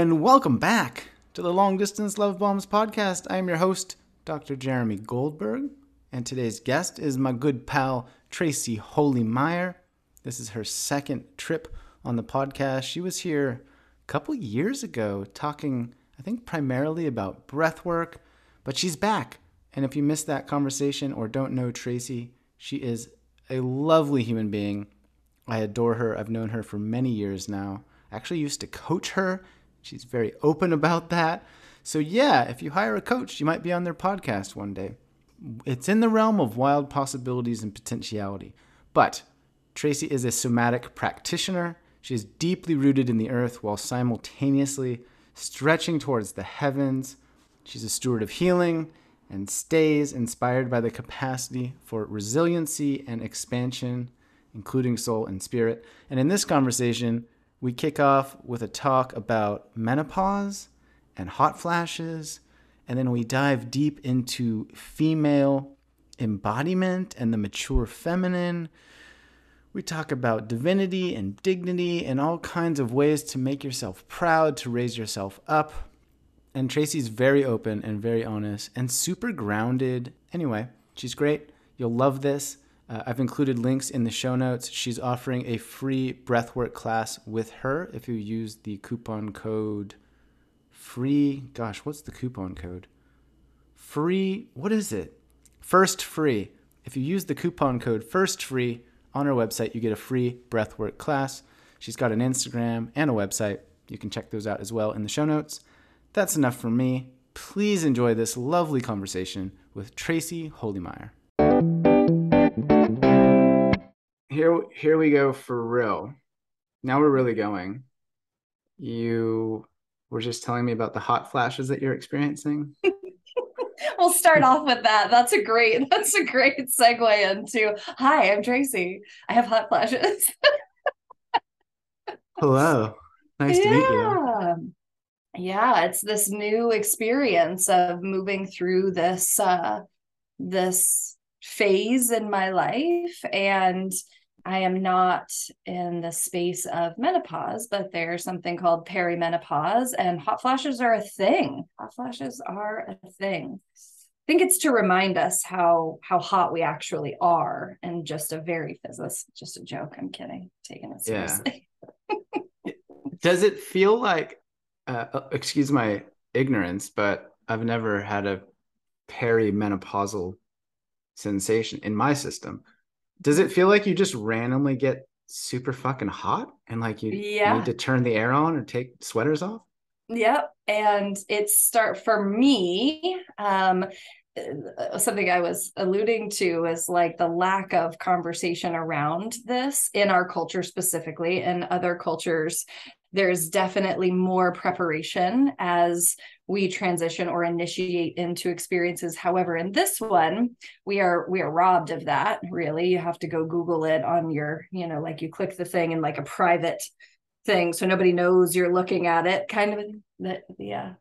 and welcome back to the Long Distance Love Bombs podcast. I am your host, Dr. Jeremy Goldberg, and today's guest is my good pal, Tracy Holy-Meyer. This is her second trip on the podcast. She was here a couple years ago talking, I think, primarily about breath work, but she's back. And if you missed that conversation or don't know Tracy, she is a lovely human being. I adore her. I've known her for many years now. I actually used to coach her. She's very open about that. So yeah, if you hire a coach, you might be on their podcast one day. It's in the realm of wild possibilities and potentiality. But Tracy is a somatic practitioner. She is deeply rooted in the earth while simultaneously stretching towards the heavens. She's a steward of healing and stays inspired by the capacity for resiliency and expansion, including soul and spirit. And in this conversation, we kick off with a talk about menopause and hot flashes, and then we dive deep into female embodiment and the mature feminine. We talk about divinity and dignity and all kinds of ways to make yourself proud, to raise yourself up. And Tracy's very open and very honest and super grounded. Anyway, she's great. You'll love this. I've included links in the show notes. She's offering a free breathwork class with her if you use the coupon code FREE. Gosh, what's the coupon code? Free, what is it? First free. If you use the coupon code FIRST FREE on her website, you get a free breathwork class. She's got an Instagram and a website. You can check those out as well in the show notes. That's enough from me. Please enjoy this lovely conversation with Tracy Holy-Meyer. Here we go for real. Now we're really going. You were just telling me about the hot flashes that you're experiencing. We'll start off with that. That's a great segue into, hi, I'm Tracy. I have hot flashes. Hello. Nice to meet you. Yeah, it's this new experience of moving through this phase in my life, and I am not in the space of menopause, but there's something called perimenopause, and hot flashes are a thing. Hot flashes are a thing. I think it's to remind us how hot we actually are, and just that's just a joke. I'm kidding. Taking it seriously. Yeah. Does it feel like, excuse my ignorance, but I've never had a perimenopausal sensation in my system. Does it feel like you just randomly get super fucking hot and like you need to turn the air on or take sweaters off? Yep. And for me, something I was alluding to is like the lack of conversation around this in our culture specifically. In other cultures, there's definitely more preparation as we transition or initiate into experiences. However, in this one, we are robbed of that. Really, you have to go Google it on your, like you click the thing in like a private thing, so nobody knows you're looking at it. Kind of the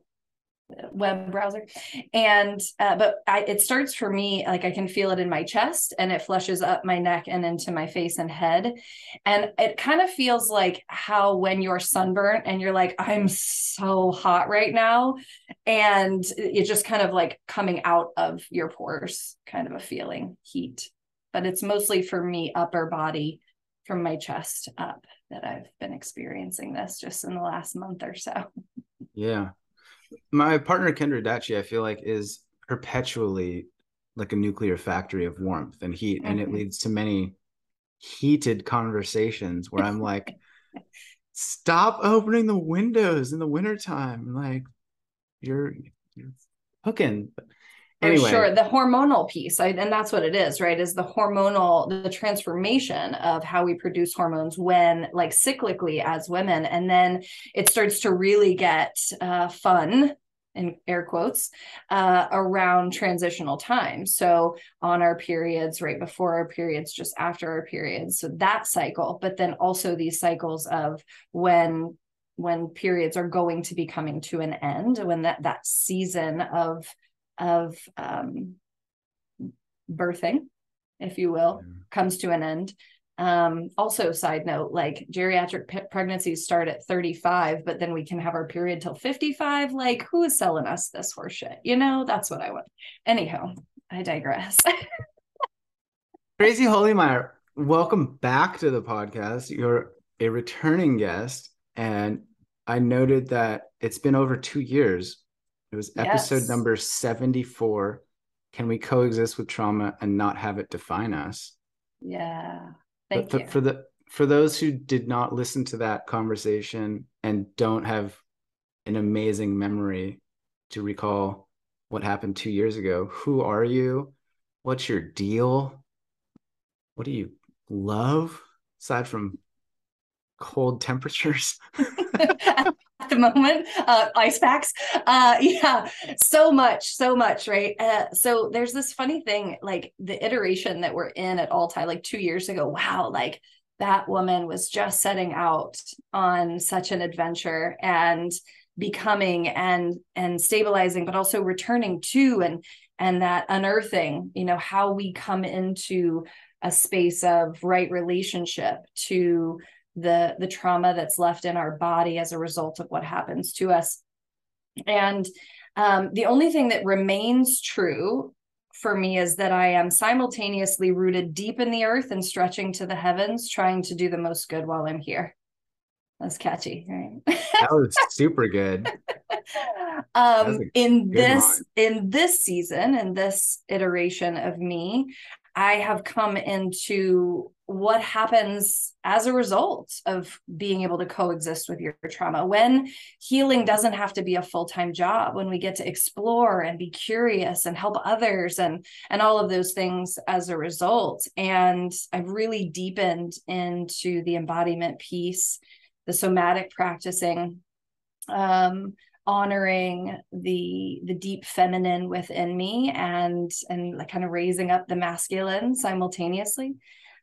web browser. And it starts for me, like I can feel it in my chest, and it flushes up my neck and into my face and head. And it kind of feels like how when you're sunburnt and you're like, I'm so hot right now, and it's just kind of like coming out of your pores, kind of a feeling, heat. But it's mostly for me upper body, from my chest up, that I've been experiencing this just in the last month or so. Yeah. My partner, Kendra Dachi, I feel like is perpetually like a nuclear factory of warmth and heat. And it leads to many heated conversations where I'm like, stop opening the windows in the wintertime. Like you're cooking. Anyway. For sure. The hormonal piece, and that's what it is, right? Is the transformation of how we produce hormones when, like, cyclically as women. And then it starts to really get fun, in air quotes, around transitional time. So on our periods, right before our periods, just after our periods. So that cycle, but then also these cycles of when periods are going to be coming to an end, when that season of birthing, if you will, comes to an end. Also, side note, like geriatric pregnancies start at 35, but then we can have our period till 55. Like, who is selling us this horse shit? That's what I want. Anyhow, I digress. Tracy Holymeyer, welcome back to the podcast. You're a returning guest, and I noted that it's been over 2 years. It was episode number 74. Can we coexist with trauma and not have it define us? Yeah. Thank you. For those who did not listen to that conversation and don't have an amazing memory to recall what happened 2 years ago, who are you? What's your deal? What do you love aside from cold temperatures? At the moment, ice packs. Yeah, so much, right? So there's this funny thing, like the iteration that we're in at Altai, like 2 years ago. Wow, like that woman was just setting out on such an adventure and becoming and stabilizing, but also returning to and that unearthing, how we come into a space of right relationship to the trauma that's left in our body as a result of what happens to us. And the only thing that remains true for me is that I am simultaneously rooted deep in the earth and stretching to the heavens, trying to do the most good while I'm here. That's catchy, right? That was super good. In this season, in this iteration of me, I have come into what happens as a result of being able to coexist with your trauma, when healing doesn't have to be a full-time job, when we get to explore and be curious and help others and all of those things as a result. And I've really deepened into the embodiment piece, the somatic practicing, honoring the deep feminine within me and like kind of raising up the masculine simultaneously.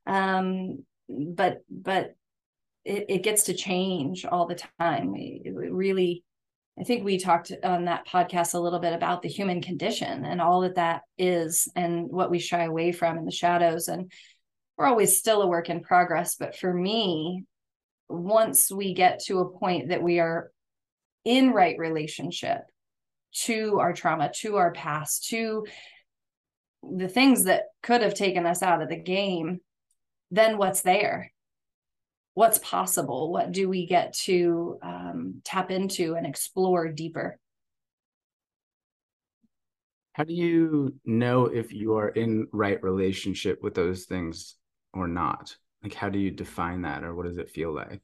But it gets to change all the time. It really, I think we talked on that podcast a little bit about the human condition and all that is and what we shy away from in the shadows. And we're always still a work in progress. But for me, once we get to a point that we are in right relationship to our trauma, to our past, to the things that could have taken us out of the game, then what's there? What's possible? What do we get to tap into and explore deeper? How do you know if you are in right relationship with those things or not? Like, how do you define that, or what does it feel like?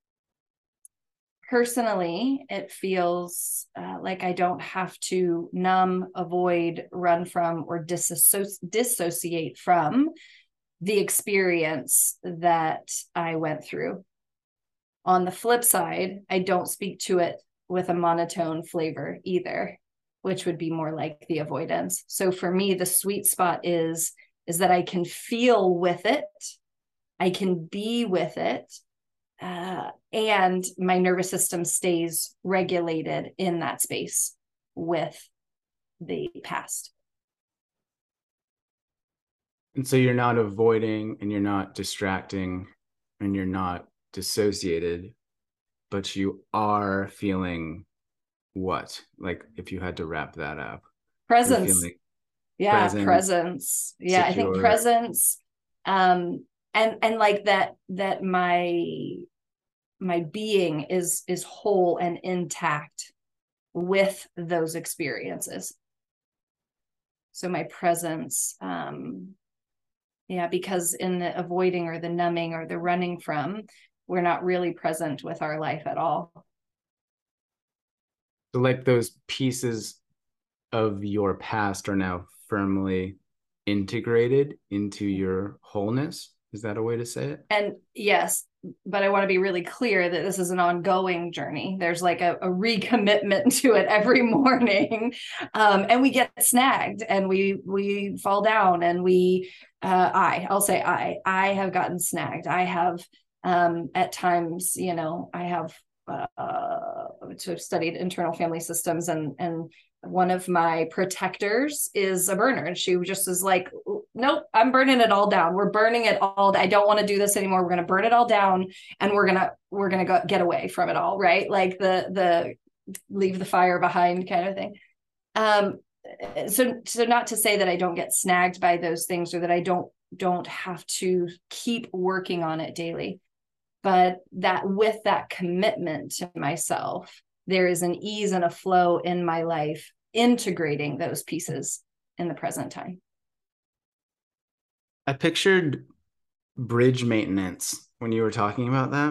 Personally, it feels like I don't have to numb, avoid, run from, or dissociate from the experience that I went through. On the flip side, I don't speak to it with a monotone flavor either, which would be more like the avoidance. So for me, the sweet spot is that I can feel with it, I can be with it, and my nervous system stays regulated in that space with the past. And so you're not avoiding and you're not distracting and you're not dissociated, but you are feeling what? Like, if you had to wrap that up. Presence. Yeah, presence. Yeah, secure. I think presence. And like that my being is whole and intact with those experiences. So my presence, because in the avoiding or the numbing or the running from, we're not really present with our life at all. So like those pieces of your past are now firmly integrated into your wholeness. Is that a way to say it? And yes, but I want to be really clear that this is an ongoing journey. There's like a recommitment to it every morning. And we get snagged and we fall down and I'll say I have gotten snagged. I have, at times, I have studied internal family systems and one of my protectors is a burner, and she just is like, nope, I'm burning it all down. We're burning it all. I don't want to do this anymore. We're going to burn it all down, and we're going to go get away from it all. Right. Like the leave the fire behind kind of thing. So not to say that I don't get snagged by those things, or that I don't have to keep working on it daily, but that with that commitment to myself, there is an ease and a flow in my life, integrating those pieces in the present time. I pictured bridge maintenance when you were talking about that.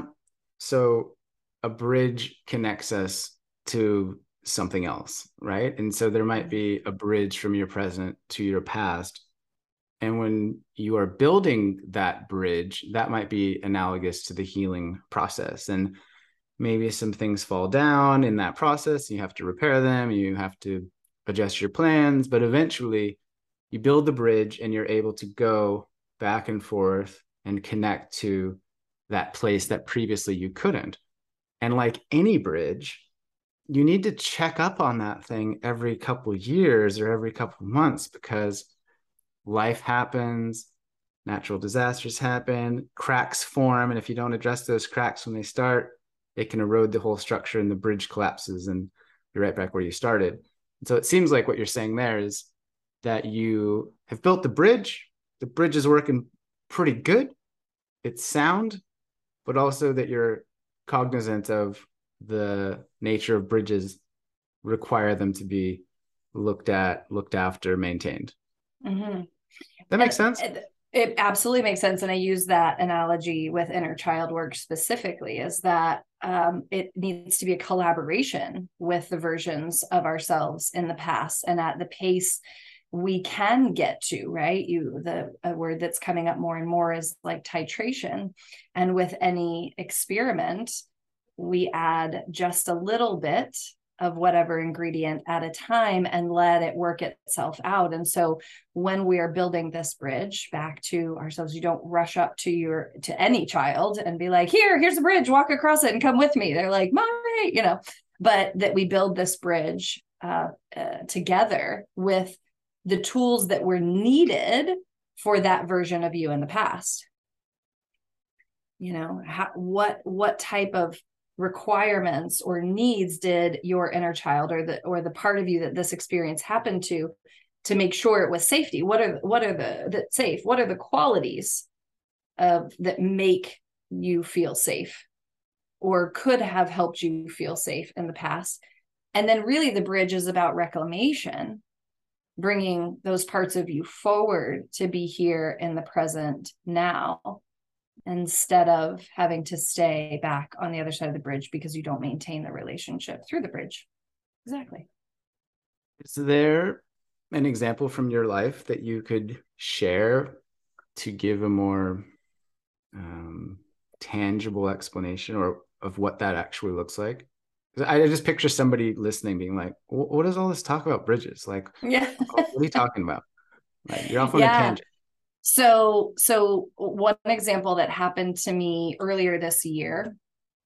So a bridge connects us to something else, right? And so there might be a bridge from your present to your past. And when you are building that bridge, that might be analogous to the healing process. And maybe some things fall down in that process. You have to repair them. You have to adjust your plans. But eventually, you build the bridge and you're able to go back and forth and connect to that place that previously you couldn't. And like any bridge, you need to check up on that thing every couple of years or every couple of months, because life happens, natural disasters happen, cracks form. And if you don't address those cracks when they start, it can erode the whole structure and the bridge collapses and you're right back where you started. And so it seems like what you're saying there is that you have built the bridge is working pretty good, it's sound, but also that you're cognizant of the nature of bridges require them to be looked at, looked after, maintained. Mm-hmm. That makes sense. It absolutely makes sense. And I use that analogy with inner child work specifically, is that it needs to be a collaboration with the versions of ourselves in the past and at the pace we can get to, right? A word that's coming up more and more is like titration. And with any experiment, we add just a little bit of whatever ingredient at a time and let it work itself out. And so when we are building this bridge back to ourselves, you don't rush up to any child and be like, here's the bridge, walk across it and come with me. They're like, Mommy, but that we build this bridge together with the tools that were needed for that version of you in the past. What type of requirements or needs did your inner child or the part of you that this experience happened to make sure it was safety? What are the qualities that make you feel safe or could have helped you feel safe in the past? And then really the bridge is about reclamation, bringing those parts of you forward to be here in the present now, instead of having to stay back on the other side of the bridge because you don't maintain the relationship through the bridge. Exactly. Is there an example from your life that you could share to give a more tangible explanation or of what that actually looks like? I just picture somebody listening being like, what is all this talk about bridges? Like, yeah. What are you talking about? Like, you're off on a tangent. So one example that happened to me earlier this year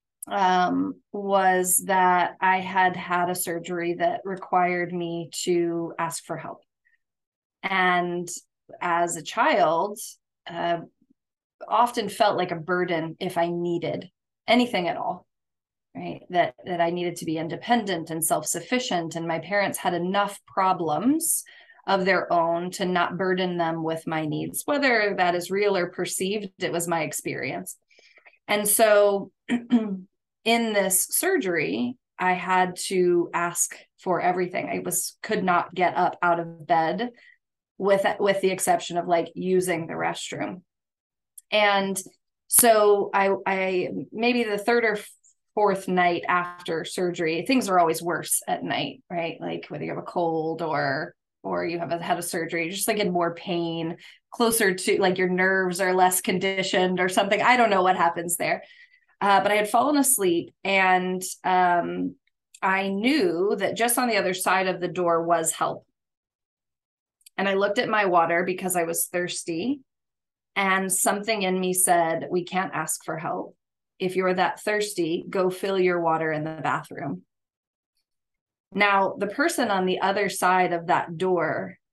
was that I had a surgery that required me to ask for help. And as a child, often felt like a burden if I needed anything at all, right? That I needed to be independent and self-sufficient. And my parents had enough problems of their own to not burden them with my needs, whether that is real or perceived. It was my experience. And so in this surgery, I had to ask for everything. I could not get up out of bed with the exception of like using the restroom. And so I maybe the third or fourth night after surgery, things are always worse at night, right? Like whether you have a cold or you have had a surgery, just like in more pain, closer to like your nerves are less conditioned or something. I don't know what happens there. But I had fallen asleep and I knew that just on the other side of the door was help. And I looked at my water because I was thirsty. And something in me said, we can't ask for help. If you're that thirsty, go fill your water in the bathroom. Now, the person on the other side of that door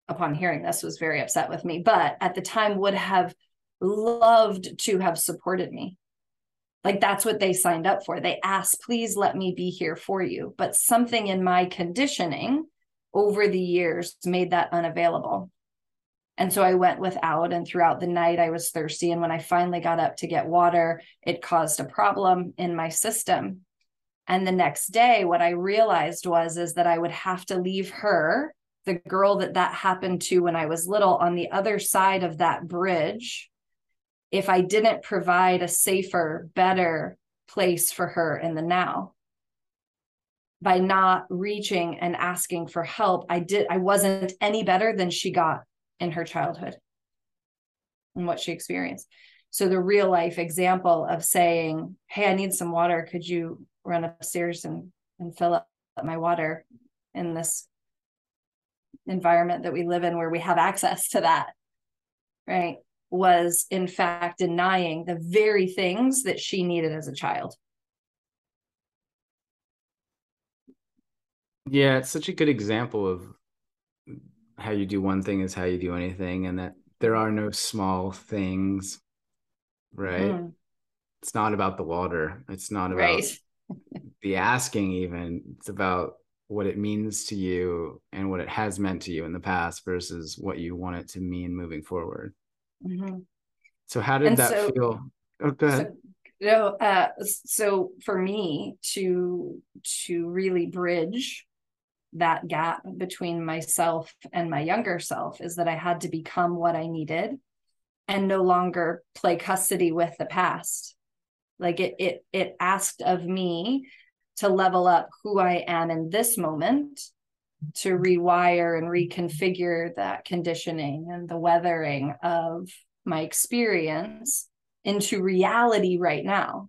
upon hearing this, was very upset with me, but at the time would have loved to have supported me. Like, that's what they signed up for. They asked, please let me be here for you. But something in my conditioning over the years made that unavailable. And so I went without, and throughout the night I was thirsty. And when I finally got up to get water, it caused a problem in my system. And the next day, what I realized is that I would have to leave her, the girl that happened to when I was little, on the other side of that bridge, if I didn't provide a safer, better place for her in the now. By not reaching and asking for help, I wasn't any better than she got in her childhood and what she experienced. So the real life example of saying, hey, I need some water. Could you run upstairs and fill up my water in this environment that we live in where we have access to that, right? Was in fact denying the very things that she needed as a child. Yeah, it's such a good example of how you do one thing is how you do anything, and that there are no small things, right? Mm. It's not about the water. It's not about the asking even. It's about what it means to you and what it has meant to you in the past versus what you want it to mean moving forward. Mm-hmm. So how did that feel? Oh, go ahead. So for me to really bridge that gap between myself and my younger self is that I had to become what I needed and no longer play custody with the past. Like it asked of me to level up who I am in this moment, to rewire and reconfigure that conditioning and the weathering of my experience into reality right now.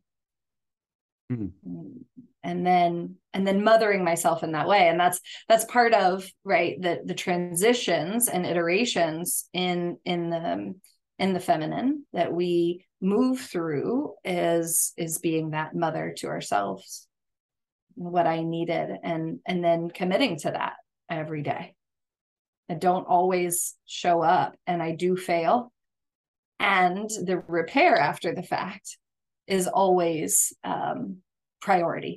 Mm-hmm. And then mothering myself in that way. And that's part of, right, the transitions and iterations in the feminine that we move through is being that mother to ourselves, what I needed, and then committing to that every day. I don't always show up, and I do fail. And the repair after the fact is always priority.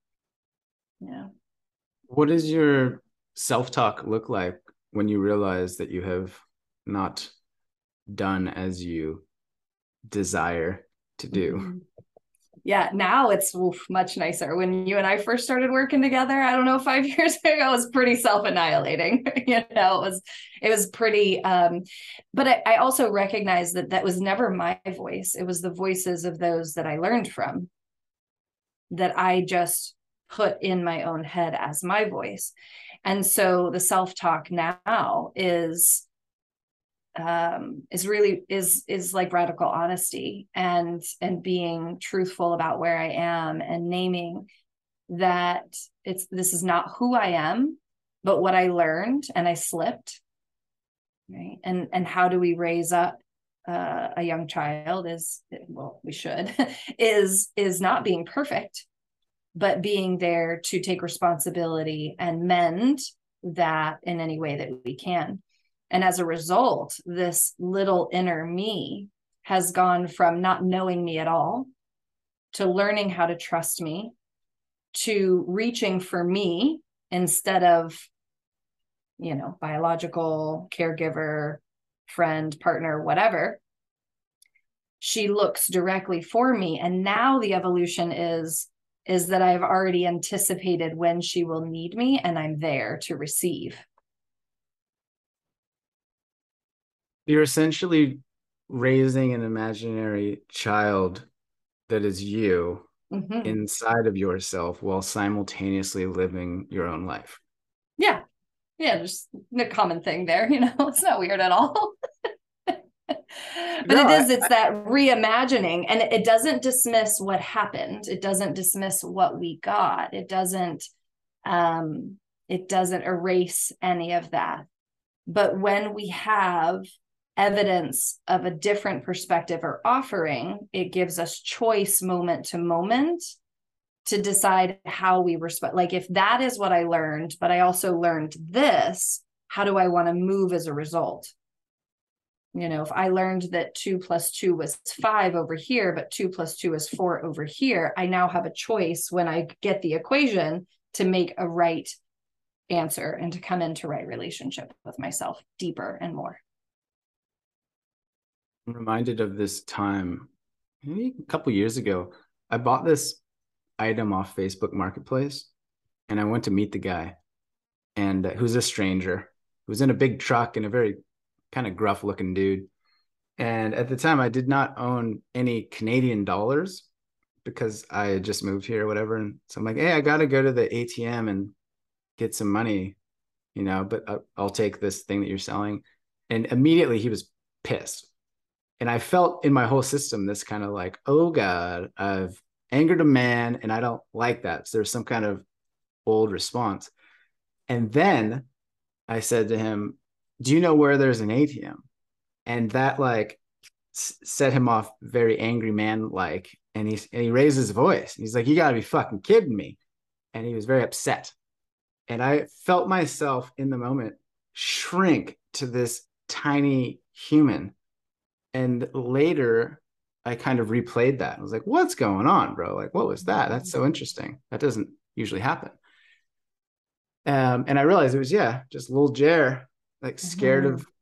Yeah. What does your self-talk look like when you realize that you have not done as you desire to do? Mm-hmm. Yeah, now it's much nicer. When you and I first started working together, I don't know, 5 years ago, it was pretty self-annihilating. It was pretty, but I also recognized that was never my voice. It was the voices of those that I learned from, that I just put in my own head as my voice. And so the self-talk now is really like radical honesty and being truthful about where I am and naming that this is not who I am, but what I learned and I slipped, right? And how do we raise up a young child we should, is not being perfect, but being there to take responsibility and mend that in any way that we can. And as a result, this little inner me has gone from not knowing me at all to learning how to trust me, to reaching for me instead of, biological caregiver, friend, partner, whatever. She looks directly for me. And now the evolution is that I've already anticipated when she will need me, and I'm there to receive. You're essentially raising an imaginary child that is you inside of yourself while simultaneously living your own life. Yeah. Yeah. Just a common thing there. It's not weird at all. But it's that reimagining, and it doesn't dismiss what happened. It doesn't dismiss what we got. It doesn't erase any of that. But when we have evidence of a different perspective or offering, it gives us choice moment to moment to decide how we respond. Like, if that is what I learned, but I also learned this, how do I want to move as a result? If I learned that 2 + 2 was 5 over here, but 2 + 2 is 4 over here, I now have a choice when I get the equation to make a right answer and to come into right relationship with myself deeper and more. I'm reminded of this time, maybe a couple years ago. I bought this item off Facebook Marketplace, and I went to meet the guy, and who's a stranger, who was in a big truck and a very kind of gruff looking dude. And at the time, I did not own any Canadian dollars because I had just moved here or whatever. And so I'm like, hey, I got to go to the ATM and get some money, but I'll take this thing that you're selling. And immediately he was pissed. And I felt in my whole system this kind of like, oh God, I've angered a man and I don't like that. So there's some kind of old response. And then I said to him, do you know where there's an ATM? And that like set him off very angry man like, and he raised his voice. He's like, you gotta be fucking kidding me. And he was very upset. And I felt myself in the moment shrink to this tiny human. And later I kind of replayed that. I was like, what's going on, bro? Like, what was that? That's so interesting. That doesn't usually happen. And I realized it was, just little Jer, like scared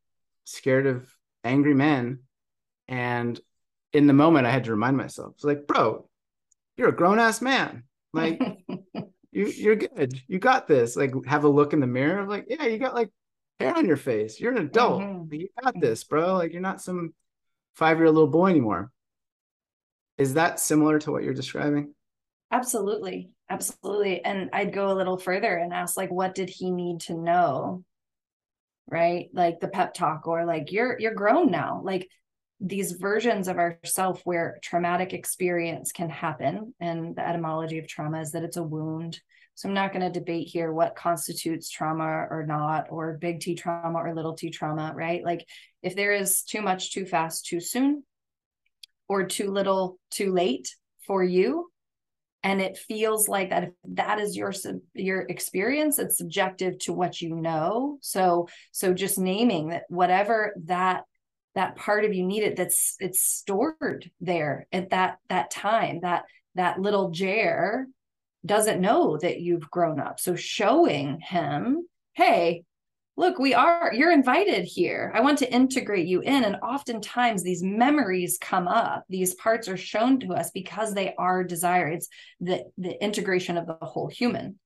of angry men. And in the moment I had to remind myself, it's like, bro, you're a grown ass man. Like you're good. You got this. Like have a look in the mirror. Like, yeah, you got like hair on your face. You're an adult. Like, you got this, bro. Like you're not some 5-year-old little boy anymore. Is that similar to what you're describing? Absolutely. Absolutely. And I'd go a little further and ask, like, what did he need to know? Right? Like the pep talk, or like, you're grown now. Like these versions of ourself where traumatic experience can happen. And the etymology of trauma is that it's a wound. So I'm not going to debate here what constitutes trauma or not, or big T trauma or little T trauma, right? Like if there is too much, too fast, too soon, or too little, too late for you, and it feels like that, if that is your experience, it's subjective to what you know. So just naming that whatever that part of you needed, it's stored there at that time, that little Jer doesn't know that you've grown up. So showing him, hey, look, you're invited here. I want to integrate you in. And oftentimes these memories come up. These parts are shown to us because they are desired. It's the integration of the whole human.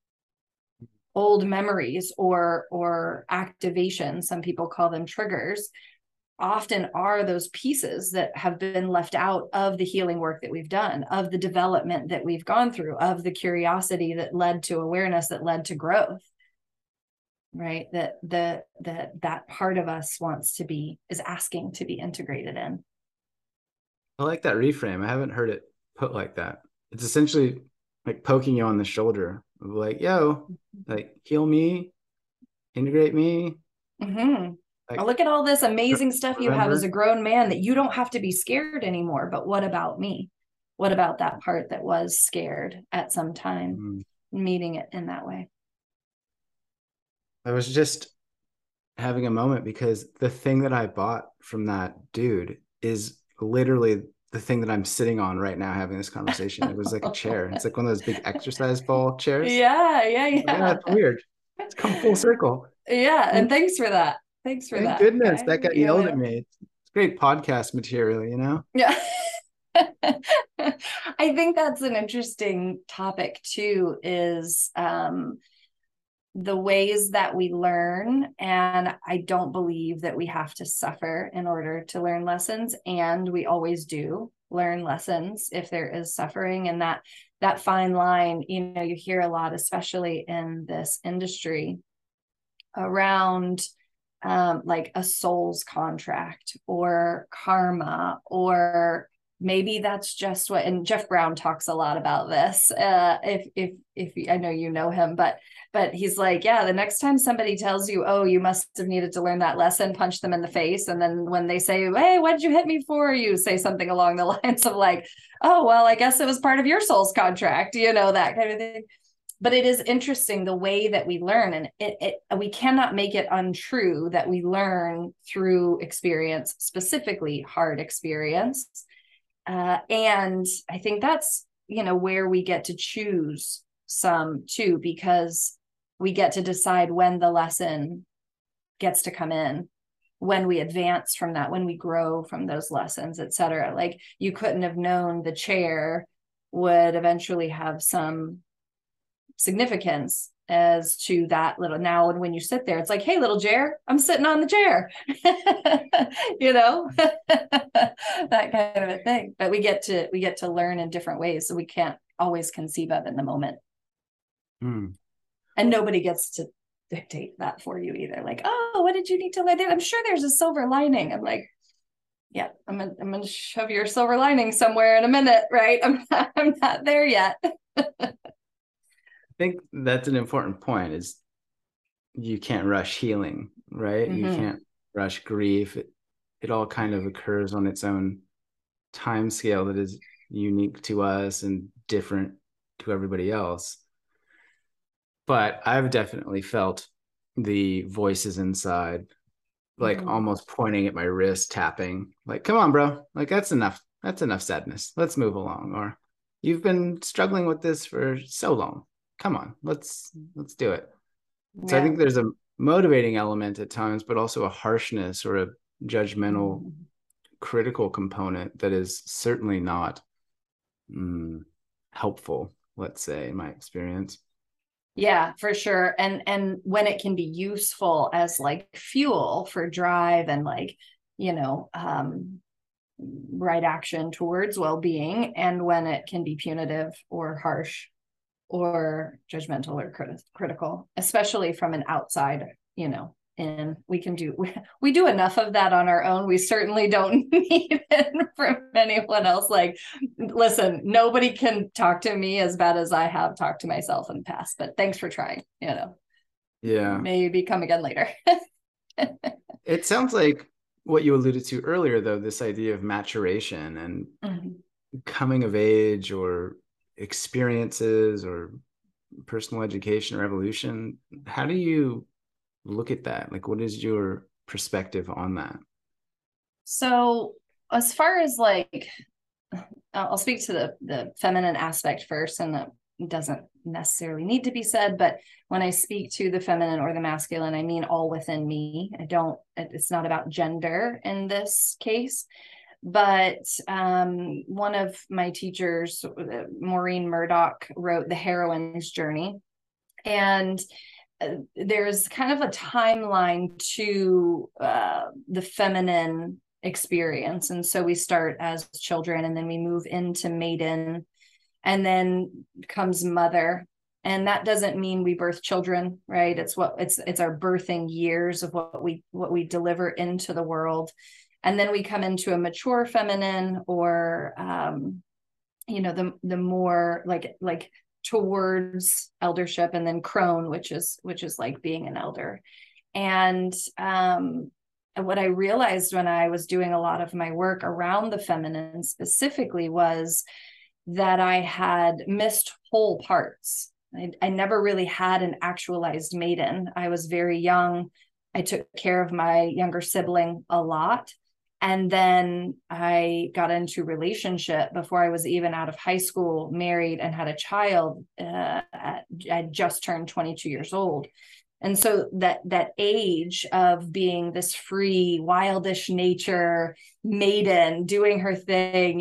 Old memories or activation, some people call them triggers, often are those pieces that have been left out of the healing work that we've done, of the development that we've gone through, of the curiosity that led to awareness, that led to growth. Right, that part of us is asking to be integrated in. I like that reframe. I haven't heard it put like that. It's essentially like poking you on the shoulder, like, yo, like heal me, integrate me. Like, look at all this amazing stuff you have as a grown man that you don't have to be scared anymore. But what about me? What about that part that was scared at some time? Meeting it in that way. I was just having a moment because the thing that I bought from that dude is literally the thing that I'm sitting on right now having this conversation. It was like a chair. It's like one of those big exercise ball chairs. Yeah. That's weird. It's come full circle. Yeah, and thanks for that. Thanks for Thank that. goodness that guy yelled at me. It's great podcast material, Yeah. I think that's an interesting topic too, is the ways that we learn. And I don't believe that we have to suffer in order to learn lessons. And we always do learn lessons if there is suffering. And that fine line, you hear a lot, especially in this industry, around like a soul's contract or karma, or maybe that's just what, and Jeff Brown talks a lot about this. If I know you know him, but he's like, yeah, the next time somebody tells you, oh, you must have needed to learn that lesson, punch them in the face. And then when they say, hey, what did you hit me for? You say something along the lines of like, oh, well, I guess it was part of your soul's contract, that kind of thing. but it is interesting the way that we learn, and we cannot make it untrue that we learn through experience, specifically hard experience. And I think that's, where we get to choose some too, because we get to decide when the lesson gets to come in, when we advance from that, when we grow from those lessons, et cetera. Like, you couldn't have known the chair would eventually have some significance as to that little, now when you sit there, it's like, hey, little chair, I'm sitting on the chair. That kind of a thing. But we get to learn in different ways, so we can't always conceive of in the moment. And nobody gets to dictate that for you either. Like, oh, what did you need to learn? I'm sure there's a silver lining. I'm like, yeah, I'm gonna shove your silver lining somewhere in a minute, right? I'm not there yet. I think that's an important point, is you can't rush healing, right? You can't rush grief. It all kind of occurs on its own time scale that is unique to us and different to everybody else. But I've definitely felt the voices inside, like almost pointing at my wrist, tapping, like, come on, bro. Like, that's enough. That's enough sadness. Let's move along. Or, you've been struggling with this for so long. Come on, let's do it. Yeah. So I think there's a motivating element at times, but also a harshness or a judgmental, critical component that is certainly not helpful, let's say, in my experience. Yeah, for sure. And when it can be useful as like fuel for drive and like, right action towards well-being, and when it can be punitive or harsh or judgmental or critical, especially from an outside, and we do enough of that on our own. We certainly don't need it from anyone else. Like, listen, nobody can talk to me as bad as I have talked to myself in the past, but thanks for trying, Yeah. Maybe come again later. It sounds like what you alluded to earlier, though, this idea of maturation and coming of age or experiences or personal education or evolution. How do you look at that? Like, what is your perspective on that? So as far as like, I'll speak to the feminine aspect first, and that doesn't necessarily need to be said, but when I speak to the feminine or the masculine, I mean all within me. It's not about gender in this case. But one of my teachers, Maureen Murdoch, wrote The Heroine's Journey. And there's kind of a timeline to the feminine experience. And so we start as children, and then we move into maiden, and then comes mother. And that doesn't mean we birth children, right? It's our birthing years of what we deliver into the world. And then we come into a mature feminine, or the more like towards eldership, and then crone, which is like being an elder. And what I realized when I was doing a lot of my work around the feminine specifically was that I had missed whole parts. I never really had an actualized maiden. I was very young. I took care of my younger sibling a lot. And then I got into relationship before I was even out of high school, married, and had a child. I just turned 22 years old. And so that age of being this free, wildish nature maiden doing her thing,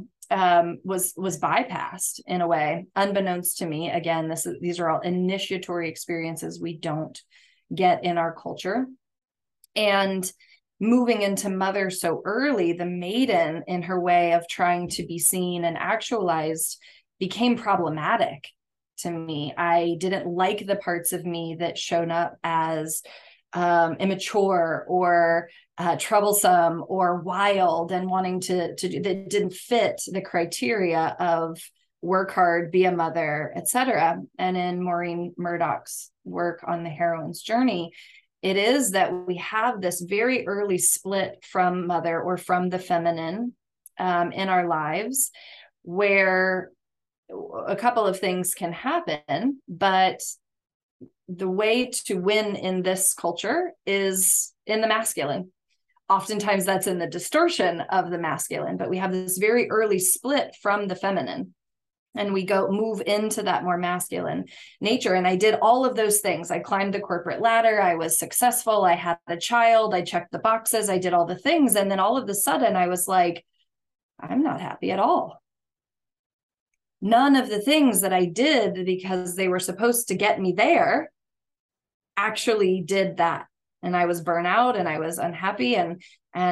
was bypassed in a way, unbeknownst to me. Again, these are all initiatory experiences we don't get in our culture. And moving into mother so early, the maiden, in her way of trying to be seen and actualized, became problematic to me. I didn't like the parts of me that showed up as immature or troublesome or wild, and wanting to do that didn't fit the criteria of work hard, be a mother, etc. And in Maureen Murdoch's work on The Heroine's Journey, it is that we have this very early split from mother or from the feminine in our lives, where a couple of things can happen, but the way to win in this culture is in the masculine. Oftentimes that's in the distortion of the masculine, but we have this very early split from the feminine, and we move into that more masculine nature. And I did all of those things. I climbed the corporate ladder. I was successful. I had a child. I checked the boxes. I did all the things. And then all of a sudden I was like, I'm not happy at all. None of the things that I did because they were supposed to get me there actually did that. And I was burnt out and I was unhappy, and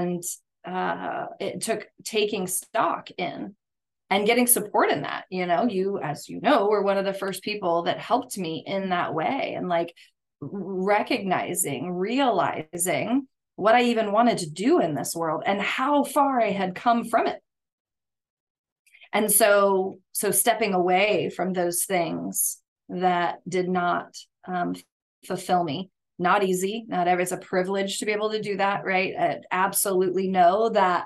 it took taking stock in and getting support in that. You, as you know, were one of the first people that helped me in that way, and like realizing what I even wanted to do in this world and how far I had come from it. And so stepping away from those things that did not fulfill me. Not easy, not ever. It's a privilege to be able to do that, right? I absolutely know that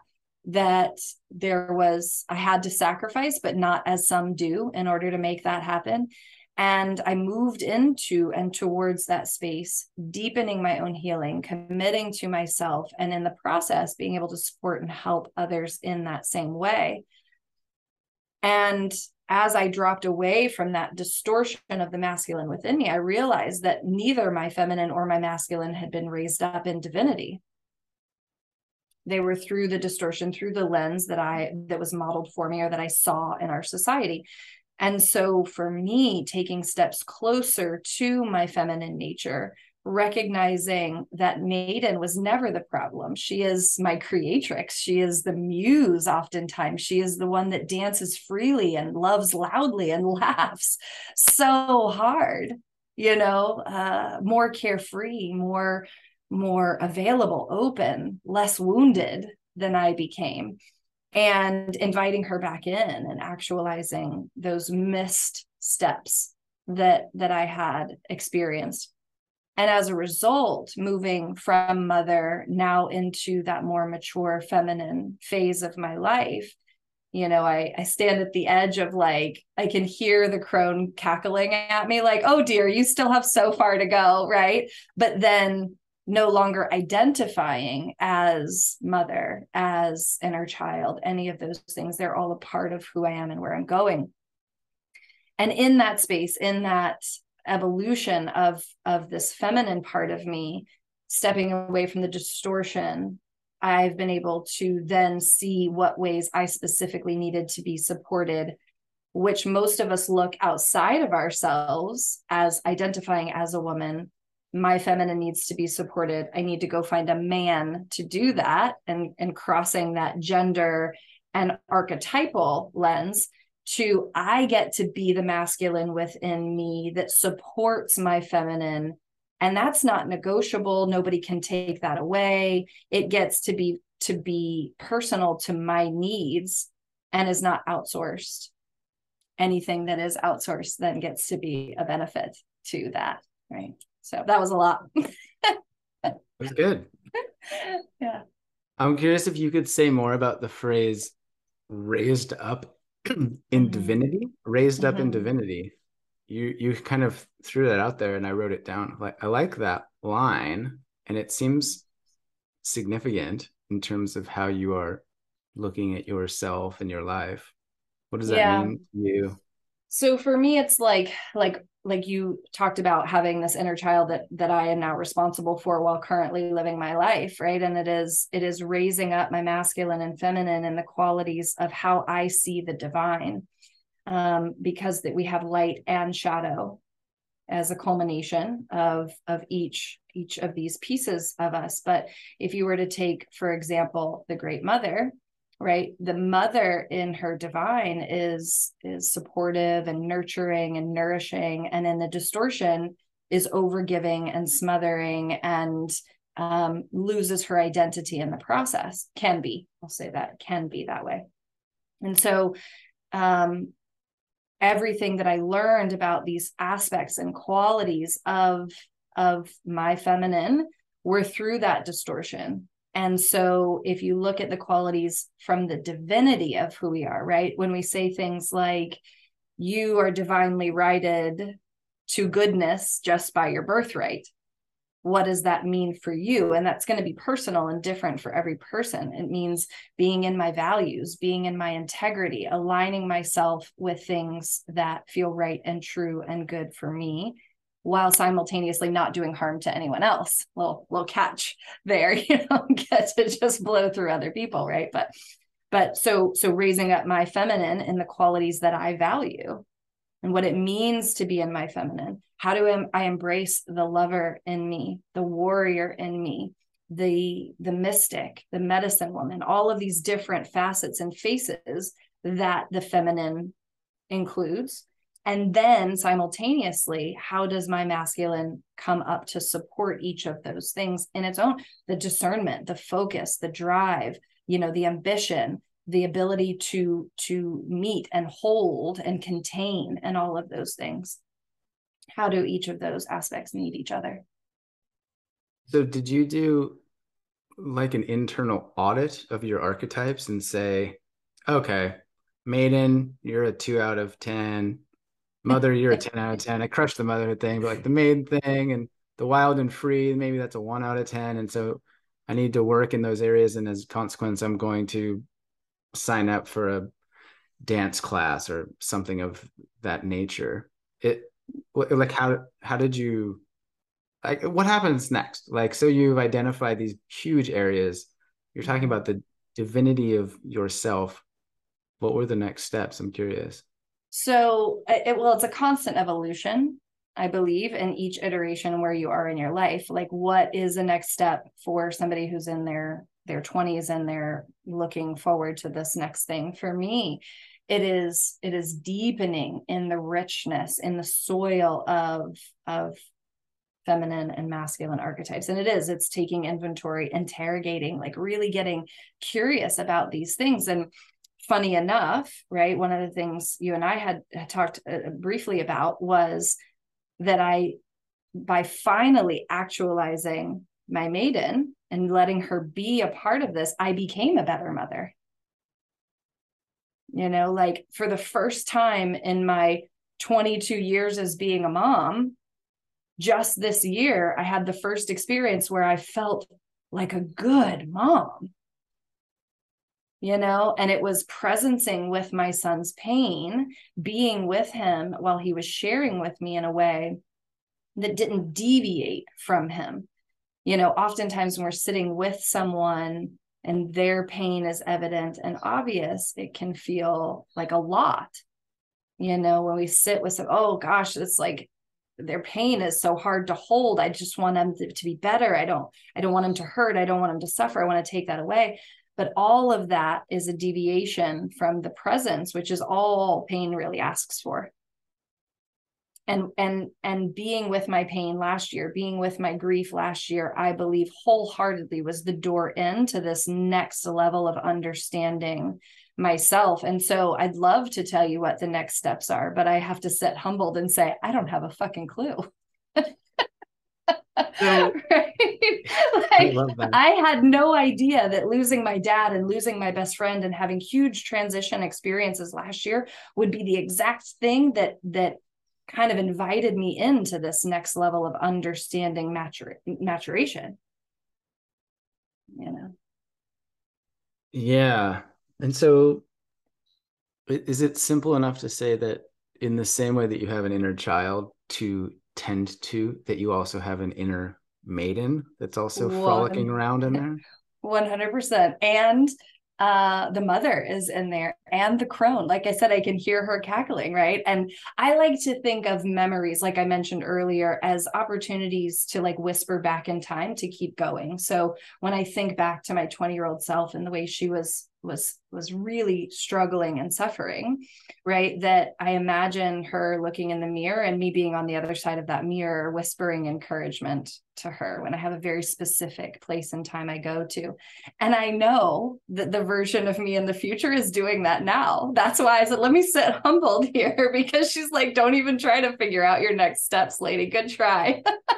I had to sacrifice, but not as some do, in order to make that happen. And I moved into and towards that space, deepening my own healing, committing to myself, and in the process, being able to support and help others in that same way. And as I dropped away from that distortion of the masculine within me, I realized that neither my feminine or my masculine had been raised up in divinity. They were through the distortion, through the lens that was modeled for me, or that I saw in our society. And so for me, taking steps closer to my feminine nature, recognizing that Maiden was never the problem. She is my creatrix. She is the muse. Oftentimes she is the one that dances freely and loves loudly and laughs so hard, more carefree, more available, open, less wounded than I became, and inviting her back in and actualizing those missed steps that I had experienced. And as a result, moving from mother now into that more mature feminine phase of my life, I stand at the edge of I can hear the crone cackling at me like, oh dear, you still have so far to go, right? But then no longer identifying as mother, as inner child, any of those things. They're all a part of who I am and where I'm going. And in that space, in that evolution of this feminine part of me, stepping away from the distortion, I've been able to then see what ways I specifically needed to be supported, which most of us look outside of ourselves as identifying as a woman. My feminine needs to be supported. I need to go find a man to do that, and crossing that gender and archetypal lens to I get to be the masculine within me that supports my feminine. And that's not negotiable. Nobody can take that away. It gets to be personal to my needs and is not outsourced. Anything that is outsourced then gets to be a benefit to that, right? So that was a lot. It was good. Yeah. I'm curious if you could say more about the phrase raised up in divinity, raised up in divinity. You kind of threw that out there and I wrote it down. I like that line, and it seems significant in terms of how you are looking at yourself and your life. What does that mean to you? So for me, it's like you talked about having this inner child that I am now responsible for while currently living my life, right? And it is raising up my masculine and feminine and the qualities of how I see the divine, because that we have light and shadow as a culmination of each of these pieces of us. But if you were to take, for example, the Great Mother, right? The mother in her divine is supportive and nurturing and nourishing, and in the distortion is overgiving and smothering and loses her identity in the process. I'll say that can be that way. And so everything that I learned about these aspects and qualities of my feminine were through that distortion. And so if you look at the qualities from the divinity of who we are, right? When we say things like, you are divinely righted to goodness just by your birthright. What does that mean for you? And that's going to be personal and different for every person. It means being in my values, being in my integrity, aligning myself with things that feel right and true and good for me, while simultaneously not doing harm to anyone else. Little catch there, you don't get to just blow through other people, right? But so raising up my feminine in the qualities that I value and what it means to be in my feminine. How do I embrace the lover in me, the warrior in me, the mystic, the medicine woman, all of these different facets and faces that the feminine includes. And then simultaneously, how does my masculine come up to support each of those things in its own? The discernment, the focus, the drive, the ambition, the ability to meet and hold and contain, and all of those things. How do each of those aspects need each other? So did you do like an internal audit of your archetypes and say, okay, maiden, you're a 2 out of 10. Mother, you're a 10 out of 10. I crushed the motherhood thing, but like the maiden thing and the wild and free, maybe that's a 1 out of 10. And so I need to work in those areas. And as a consequence, I'm going to sign up for a dance class or something of that nature. Like how did you, like, what happens next? Like, so you've identified these huge areas. You're talking about the divinity of yourself. What were the next steps? I'm curious. So, it's a constant evolution, I believe, in each iteration where you are in your life. Like, what is the next step for somebody who's in their 20s and they're looking forward to this next thing? For me, it is deepening in the richness, in the soil of feminine and masculine archetypes. And it's taking inventory, interrogating, like really getting curious about these things. And funny enough, right, one of the things you and I had talked briefly about was that by finally actualizing my maiden and letting her be a part of this, I became a better mother. Like for the first time in my 22 years as being a mom, just this year, I had the first experience where I felt like a good mom, and it was presencing with my son's pain, being with him while he was sharing with me in a way that didn't deviate from him. Oftentimes when we're sitting with someone and their pain is evident and obvious, it can feel like a lot. When we sit with some, oh gosh, it's like their pain is so hard to hold. I just want them to be better. I don't want them to hurt. I don't want them to suffer. I want to take that away. But all of that is a deviation from the presence, which is all pain really asks for. And being with my pain last year, being with my grief last year, I believe wholeheartedly was the door into this next level of understanding myself. And so I'd love to tell you what the next steps are, but I have to sit humbled and say, I don't have a fucking clue. So, right? I love that. I had no idea that losing my dad and losing my best friend and having huge transition experiences last year would be the exact thing that kind of invited me into this next level of understanding maturation. Yeah. And so is it simple enough to say that in the same way that you have an inner child to tend to, that you also have an inner maiden that's also frolicking around in there? 100%. And the mother is in there, and the crone. Like I said, I can hear her cackling, right? And I like to think of memories, like I mentioned earlier, as opportunities to like whisper back in time to keep going. So when I think back to my 20-year-old self and the way she was really struggling and suffering, right? That I imagine her looking in the mirror and me being on the other side of that mirror, whispering encouragement to her when I have a very specific place and time I go to. And I know that the version of me in the future is doing that now. That's why I said, let me sit humbled here, because she's like, don't even try to figure out your next steps, lady. Good try.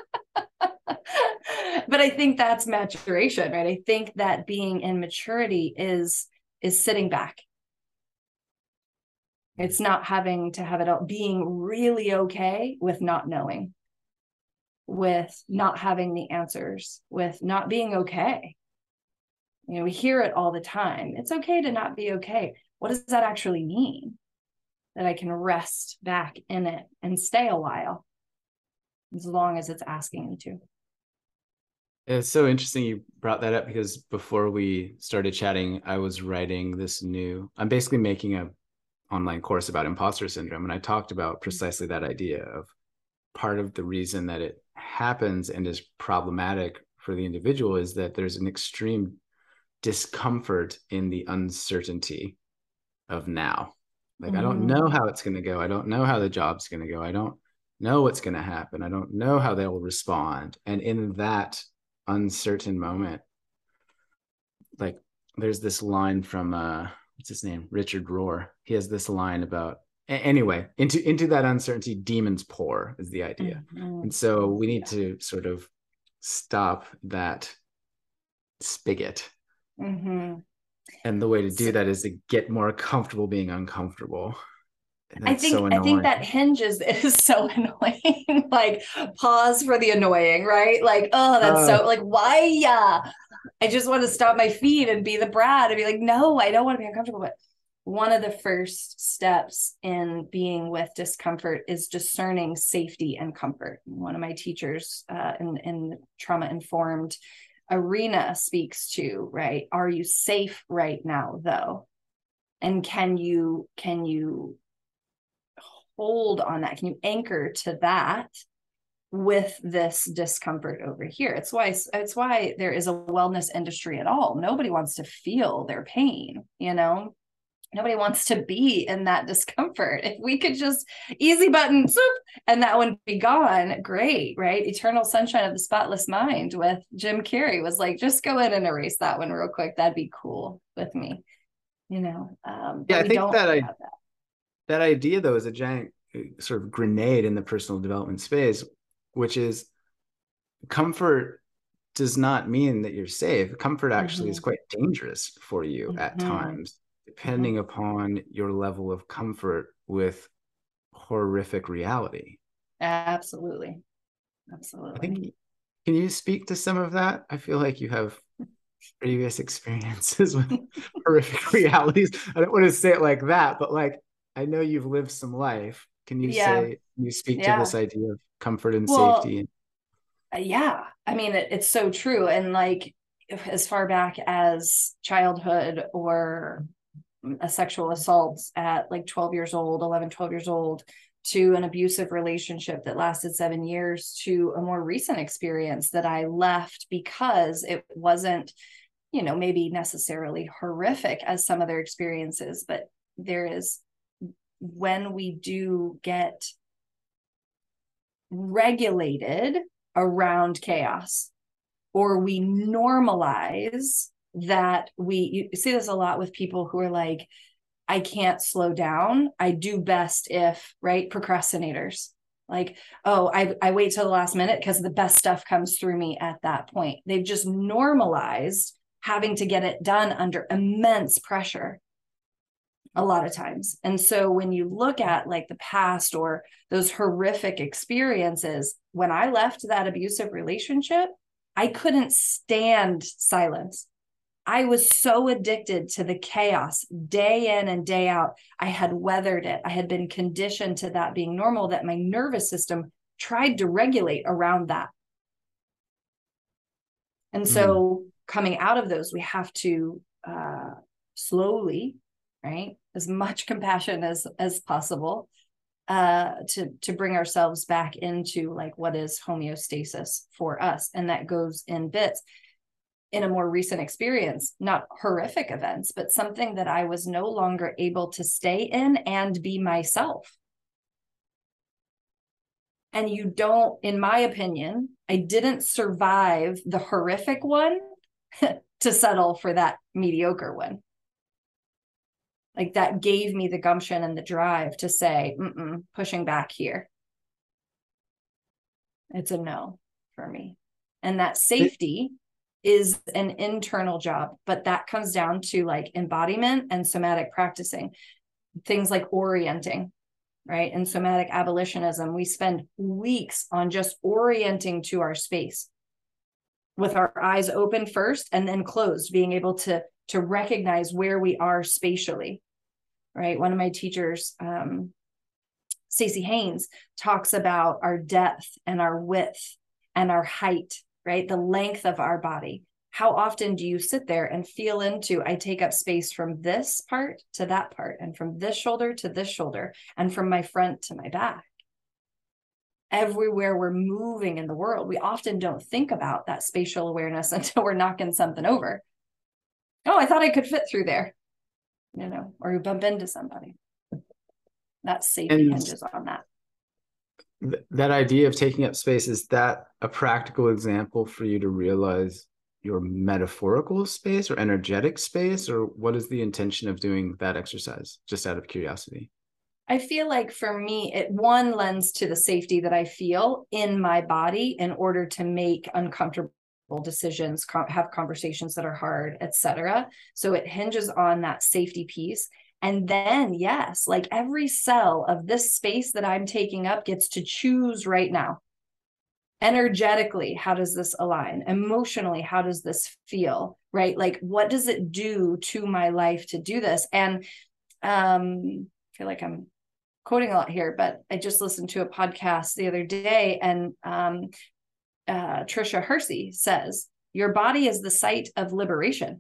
But I think that's maturation, right? I think that being in maturity is sitting back It's not having to have it all, being really okay with not knowing, with not having the answers, with not being okay. You know, we hear it all the time. It's okay to not be okay. What does that actually mean? That I can rest back in it and stay a while, as long as it's asking me to. It's so interesting you brought that up, because before we started chatting, I was writing I'm basically making a online course about imposter syndrome. And I talked about precisely that idea of part of the reason that it happens and is problematic for the individual is that there's an extreme discomfort in the uncertainty of now. Like, I don't know how it's going to go. I don't know how the job's going to go. I don't know what's going to happen. I don't know how they will respond. And in that uncertain moment, like, there's this line from what's his name, Richard Rohr. He has this line about, anyway, into that uncertainty demons pour, is the idea. And so we need to sort of stop that spigot. And the way to do that is to get more comfortable being uncomfortable. I think that hinges is so annoying. Like, pause for the annoying, right? Like, oh, that's so, like, why? Yeah, I just want to stop my feet and be the brat and be like, no, I don't want to be uncomfortable. But one of the first steps in being with discomfort is discerning safety and comfort. One of my teachers in trauma informed arena speaks to, right? Are you safe right now, though? And can you hold on that? Can you anchor to that with this discomfort over here? It's why there is a wellness industry at all. Nobody wants to feel their pain, you know? Nobody wants to be in that discomfort. If we could just easy button, swoop, and that would be gone, great, right? Eternal Sunshine of the Spotless Mind with Jim Carrey was like, just go in and erase that one real quick. That'd be cool with me, you know? Yeah, I think that idea, though, is a giant sort of grenade in the personal development space, which is comfort does not mean that you're safe. Comfort actually is quite dangerous for you at times, depending upon your level of comfort with horrific reality. Absolutely. I think, can you speak to some of that? I feel like you have previous experiences with horrific realities. I don't want to say it like that, but like, I know you've lived some life. Can you speak to this idea of comfort and safety? Yeah, I mean, it's so true. And like, as far back as childhood or a sexual assault at like 12 years old, 11, 12 years old, to an abusive relationship that lasted 7 years, to a more recent experience that I left because it wasn't, you know, maybe necessarily horrific as some other experiences, but there is, when we do get regulated around chaos, or we normalize that, you see this a lot with people who are like, I can't slow down. I do best if, right? Procrastinators. Like, oh, I wait till the last minute because the best stuff comes through me at that point. They've just normalized having to get it done under immense pressure a lot of times. And so when you look at like the past or those horrific experiences, when I left that abusive relationship, I couldn't stand silence. I was so addicted to the chaos day in and day out. I had weathered it. I had been conditioned to that being normal, that my nervous system tried to regulate around that. And so coming out of those, we have to slowly, right, as much compassion as possible, to bring ourselves back into like what is homeostasis for us. And that goes in bits. In a more recent experience, not horrific events, but something that I was no longer able to stay in and be myself. And you don't, in my opinion, I didn't survive the horrific one to settle for that mediocre one. Like, that gave me the gumption and the drive to say, pushing back here. It's a no for me. And that safety is an internal job, but that comes down to like embodiment and somatic practicing. things like orienting, right? In somatic abolitionism, we spend weeks on just orienting to our space with our eyes open first and then closed, being able to recognize where we are spatially, right? One of my teachers, Stacey Haynes, talks about our depth and our width and our height, right? The length of our body. How often do you sit there and feel into, I take up space from this part to that part, and from this shoulder to this shoulder, and from my front to my back? Everywhere we're moving in the world, we often don't think about that spatial awareness until we're knocking something over. Oh, I thought I could fit through there, or you bump into somebody. That safety hinges on that. That idea of taking up space, is that a practical example for you to realize your metaphorical space or energetic space, or what is the intention of doing that exercise, just out of curiosity? I feel like for me, it lends to the safety that I feel in my body in order to make uncomfortable decisions, have conversations that are hard, etc. So it hinges on that safety piece. And then, yes, like every cell of this space that I'm taking up gets to choose right now. Energetically, how does this align? Emotionally, how does this feel? Right? Like, what does it do to my life to do this? And I feel like I'm quoting a lot here, but I just listened to a podcast the other day, and Trisha Hersey says, your body is the site of liberation.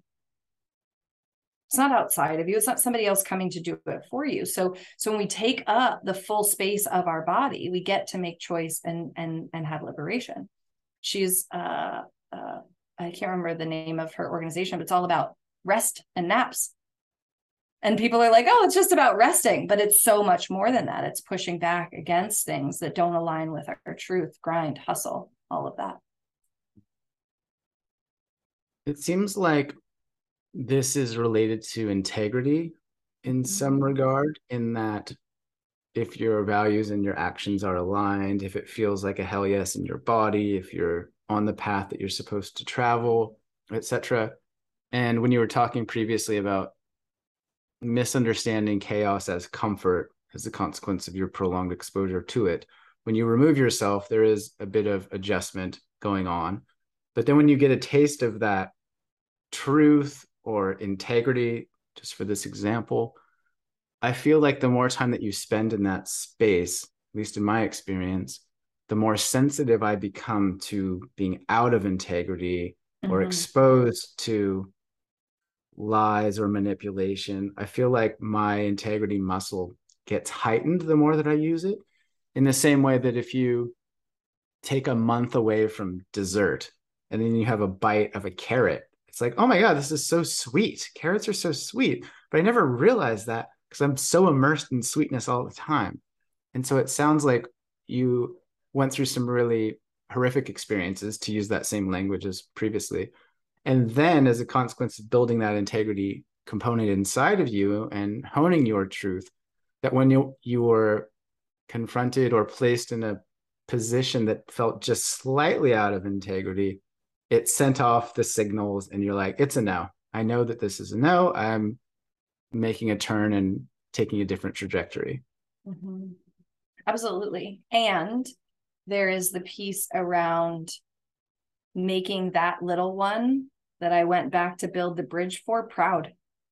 It's not outside of you. It's not somebody else coming to do it for you. So when we take up the full space of our body, we get to make choice and have liberation. She's I can't remember the name of her organization, but it's all about rest and naps. And people are like, oh, it's just about resting, but it's so much more than that. It's pushing back against things that don't align with our truth, grind, hustle, all of that. It seems like this is related to integrity in some regard, in that if your values and your actions are aligned, if it feels like a hell yes in your body, if you're on the path that you're supposed to travel, etc. And when you were talking previously about misunderstanding chaos as comfort as a consequence of your prolonged exposure to it, when you remove yourself, there is a bit of adjustment going on. But then when you get a taste of that truth or integrity, just for this example, I feel like the more time that you spend in that space, at least in my experience, the more sensitive I become to being out of integrity or exposed to lies or manipulation. I feel like my integrity muscle gets heightened the more that I use it, in the same way that if you take a month away from dessert and then you have a bite of a carrot, it's like, oh my God, this is so sweet. Carrots are so sweet. But I never realized that because I'm so immersed in sweetness all the time. And so it sounds like you went through some really horrific experiences, to use that same language as previously. And then as a consequence of building that integrity component inside of you and honing your truth, that when you were confronted or placed in a position that felt just slightly out of integrity, it sent off the signals and you're like, it's a no. I know that this is a no. I'm making a turn and taking a different trajectory. Absolutely. And there is the piece around making that little one that I went back to build the bridge for proud.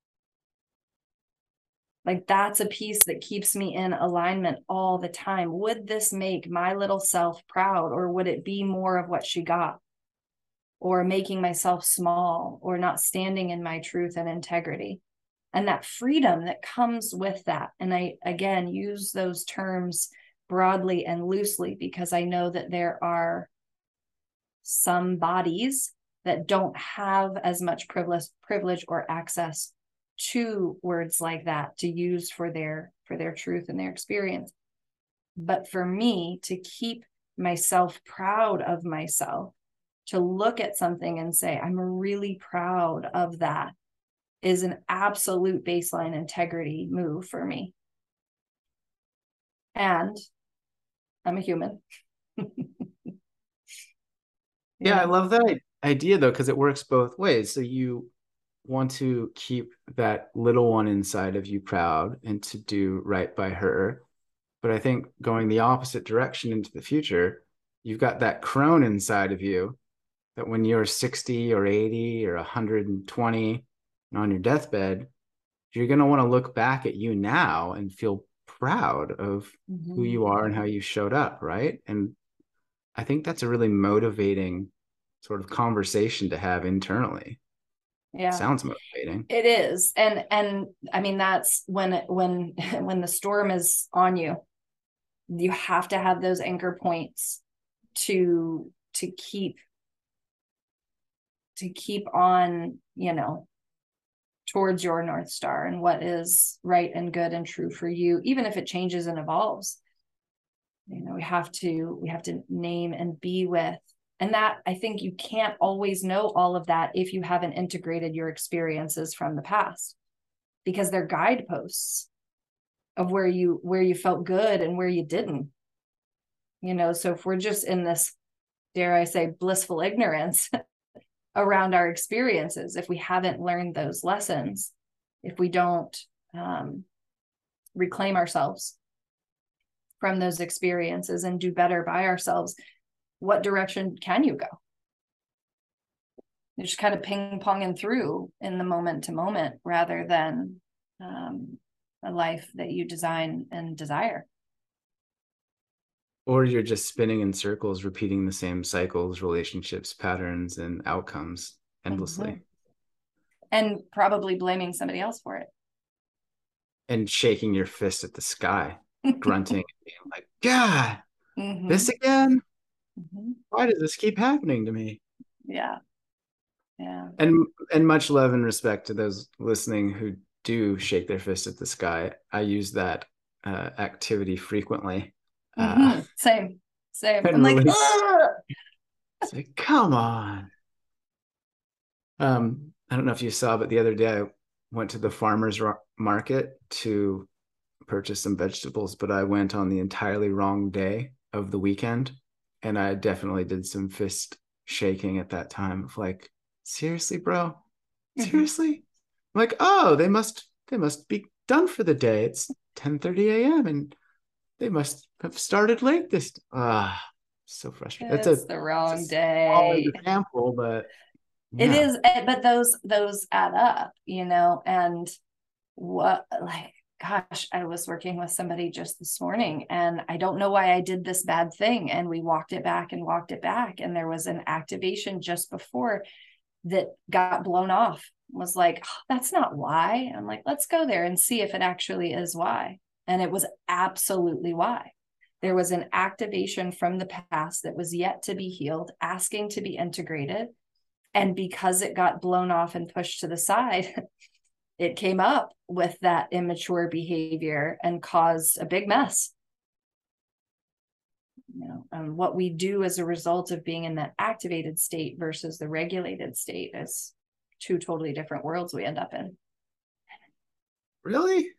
Like, that's a piece that keeps me in alignment all the time. Would this make my little self proud, or would it be more of what she got, or making myself small, or not standing in my truth and integrity? And that freedom that comes with that. And I, again, use those terms broadly and loosely because I know that there are some bodies that don't have as much privilege or access to words like that to use for their truth and their experience. But for me, to keep myself proud of myself, to look at something and say, I'm really proud of that, is an absolute baseline integrity move for me. And I'm a human. Yeah, I love that idea though, because it works both ways. So you want to keep that little one inside of you proud and to do right by her. But I think going the opposite direction into the future, you've got that crone inside of you that when you're 60 or 80 or 120 and on your deathbed, you're going to want to look back at you now and feel proud of who you are and how you showed up, right? And I think that's a really motivating sort of conversation to have internally. Yeah. Sounds motivating. It is. And I mean, that's when when the storm is on you, you have to have those anchor points to keep on, towards your North Star and what is right and good and true for you, even if it changes and evolves. We have to name and be with. And that, I think, you can't always know all of that if you haven't integrated your experiences from the past, because they're guideposts of where you felt good and where you didn't. So if we're just in this, dare I say, blissful ignorance around our experiences, if we haven't learned those lessons, if we don't reclaim ourselves from those experiences and do better by ourselves, what direction can you go? You're just kind of ping-ponging through in the moment to moment rather than a life that you design and desire. Or you're just spinning in circles, repeating the same cycles, relationships, patterns, and outcomes endlessly. Mm-hmm. And probably blaming somebody else for it. And shaking your fist at the sky, grunting, and being like, God, this again? Why does this keep happening to me? Yeah. Yeah. And much love and respect to those listening who do shake their fist at the sky. I use that activity frequently. Same. I'm like, it's like, come on. I don't know if you saw, but the other day I went to the farmer's market to purchase some vegetables, but I went on the entirely wrong day of the weekend. And I definitely did some fist shaking at that time of like, seriously, bro? Seriously? I'm like, oh, they must be done for the day. It's 10:30 a.m. and they must have started late this. So frustrating. It's the wrong day. Example, but yeah. It is, but those add up, and what, like, gosh, I was working with somebody just this morning and I don't know why I did this bad thing. And we walked it back. And there was an activation just before that got blown off. Was like, oh, that's not why. I'm like, let's go there and see if it actually is why. And it was absolutely why. There was an activation from the past that was yet to be healed, asking to be integrated. And because it got blown off and pushed to the side, it came up with that immature behavior and caused a big mess. What we do as a result of being in that activated state versus the regulated state is two totally different worlds we end up in. Really?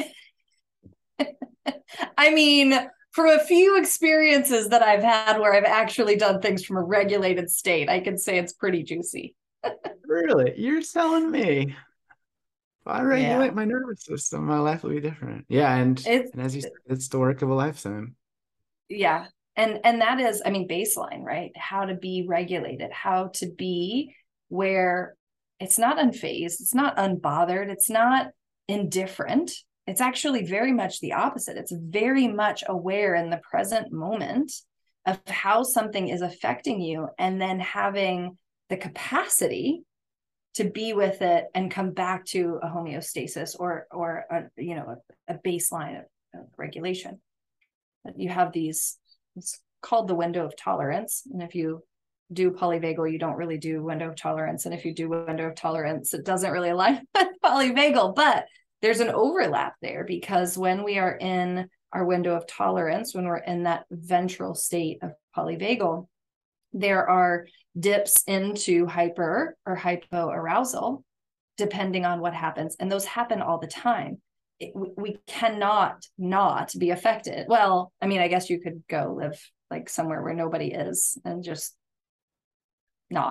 I mean, from a few experiences that I've had where I've actually done things from a regulated state, I can say it's pretty juicy. Really? You're telling me. If I regulate my nervous system, my life will be different. Yeah, and as you said, it's the work of a lifetime. Yeah. And that is, I mean, baseline, right? How to be regulated, how to be where it's not unfazed, it's not unbothered, it's not indifferent. It's actually very much the opposite. It's very much aware in the present moment of how something is affecting you, and then having the capacity to be with it and come back to a homeostasis or a baseline of regulation. You have these, it's called the window of tolerance. And if you do polyvagal, you don't really do window of tolerance. And if you do window of tolerance, it doesn't really align with polyvagal, but there's an overlap there, because when we are in our window of tolerance, when we're in that ventral state of polyvagal, there are dips into hyper or hypoarousal, depending on what happens. And those happen all the time. We cannot not be affected. Well, I mean, I guess you could go live like somewhere where nobody is and just not.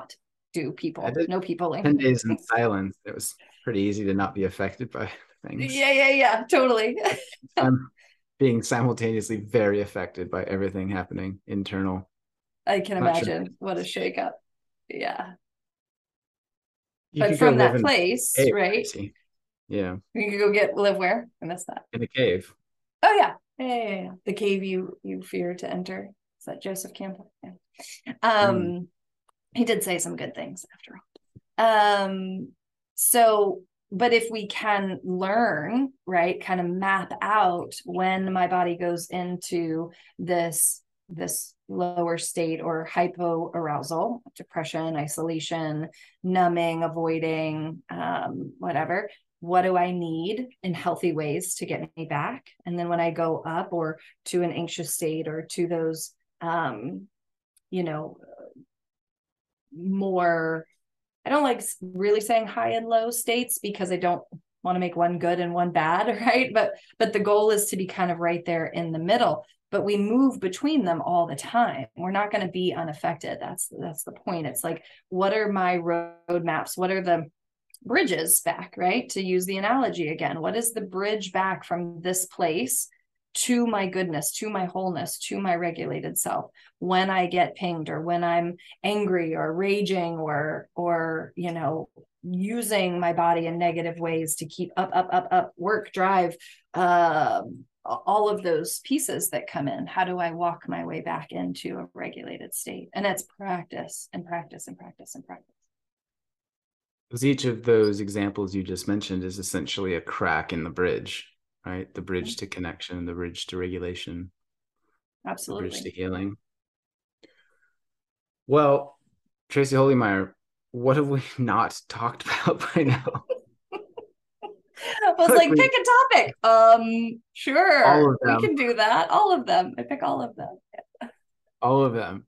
do I people, did no peopling. 10 days in silence. It was pretty easy to not be affected by things. Yeah, totally. I'm being simultaneously very affected by everything happening internal. I can Not sure. imagine what a shakeup. Yeah. You But could go from live that in a place, cave, right? Tracy. Yeah, You could live where? I missed that. in a cave. Oh yeah. Yeah. The cave you fear to enter. Is that Joseph Campbell? Yeah. Mm. He did say some good things after all. So, but if we can learn, right, kind of map out when my body goes into this lower state or hypoarousal, depression, isolation, numbing, avoiding, whatever. What do I need in healthy ways to get me back? And then when I go up or to an anxious state or to those, you know, more, I don't like really saying high and low states because I don't want to make one good and one bad, right? But the goal is to be kind of right there in the middle. But we move between them all the time. We're not going to be unaffected. That's the point. It's like, what are my roadmaps? What are the bridges back, right? To use the analogy again, what is the bridge back from this place to my goodness, to my wholeness, to my regulated self when I get pinged or when I'm angry or raging or using my body in negative ways to keep up, work, drive, all of those pieces that come in. How do I walk my way back into a regulated state? And it's practice and practice and practice and practice. Because each of those examples you just mentioned is essentially a crack in the bridge, right? The bridge to connection, the bridge to regulation, Absolutely. the bridge to healing. Well, Tracy Holymeyer, what have we not talked about by now? I was like, pick a topic. Sure, we can do that. All of them. I pick all of them. All of them.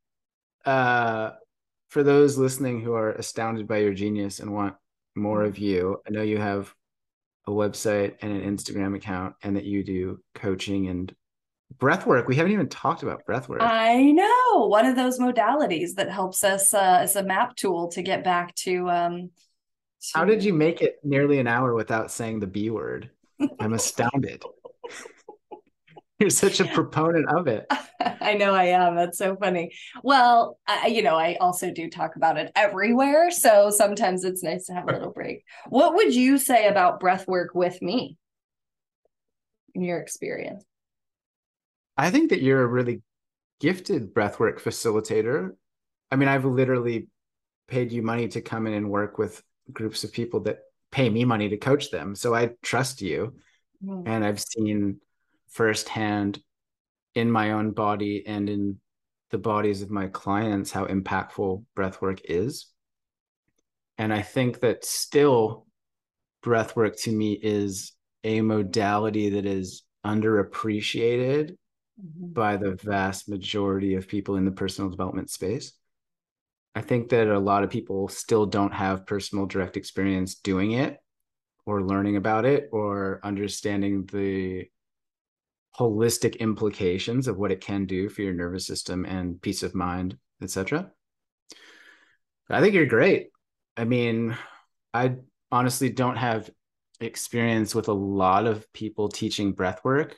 For those listening who are astounded by your genius and want more of you, I know you have a website and an Instagram account, and that you do coaching and breath work. We haven't even talked about breath work. I know, one of those modalities that helps us as a map tool to get back to. How did you make it nearly an hour without saying the B word? I'm astounded. You're such a proponent of it. I know I am. That's so funny. Well, I also do talk about it everywhere. So sometimes it's nice to have a little break. What would you say about breath work with me in your experience? I think that you're a really gifted breathwork facilitator. I mean, I've literally paid you money to come in and work with groups of people that pay me money to coach them. So I trust you. And I've seen firsthand in my own body and in the bodies of my clients how impactful breathwork is. And I think that still breathwork to me is a modality that is underappreciated by the vast majority of people in the personal development space. I think that a lot of people still don't have personal direct experience doing it or learning about it or understanding the holistic implications of what it can do for your nervous system and peace of mind, etc. I think you're great. I mean, I honestly don't have experience with a lot of people teaching breath work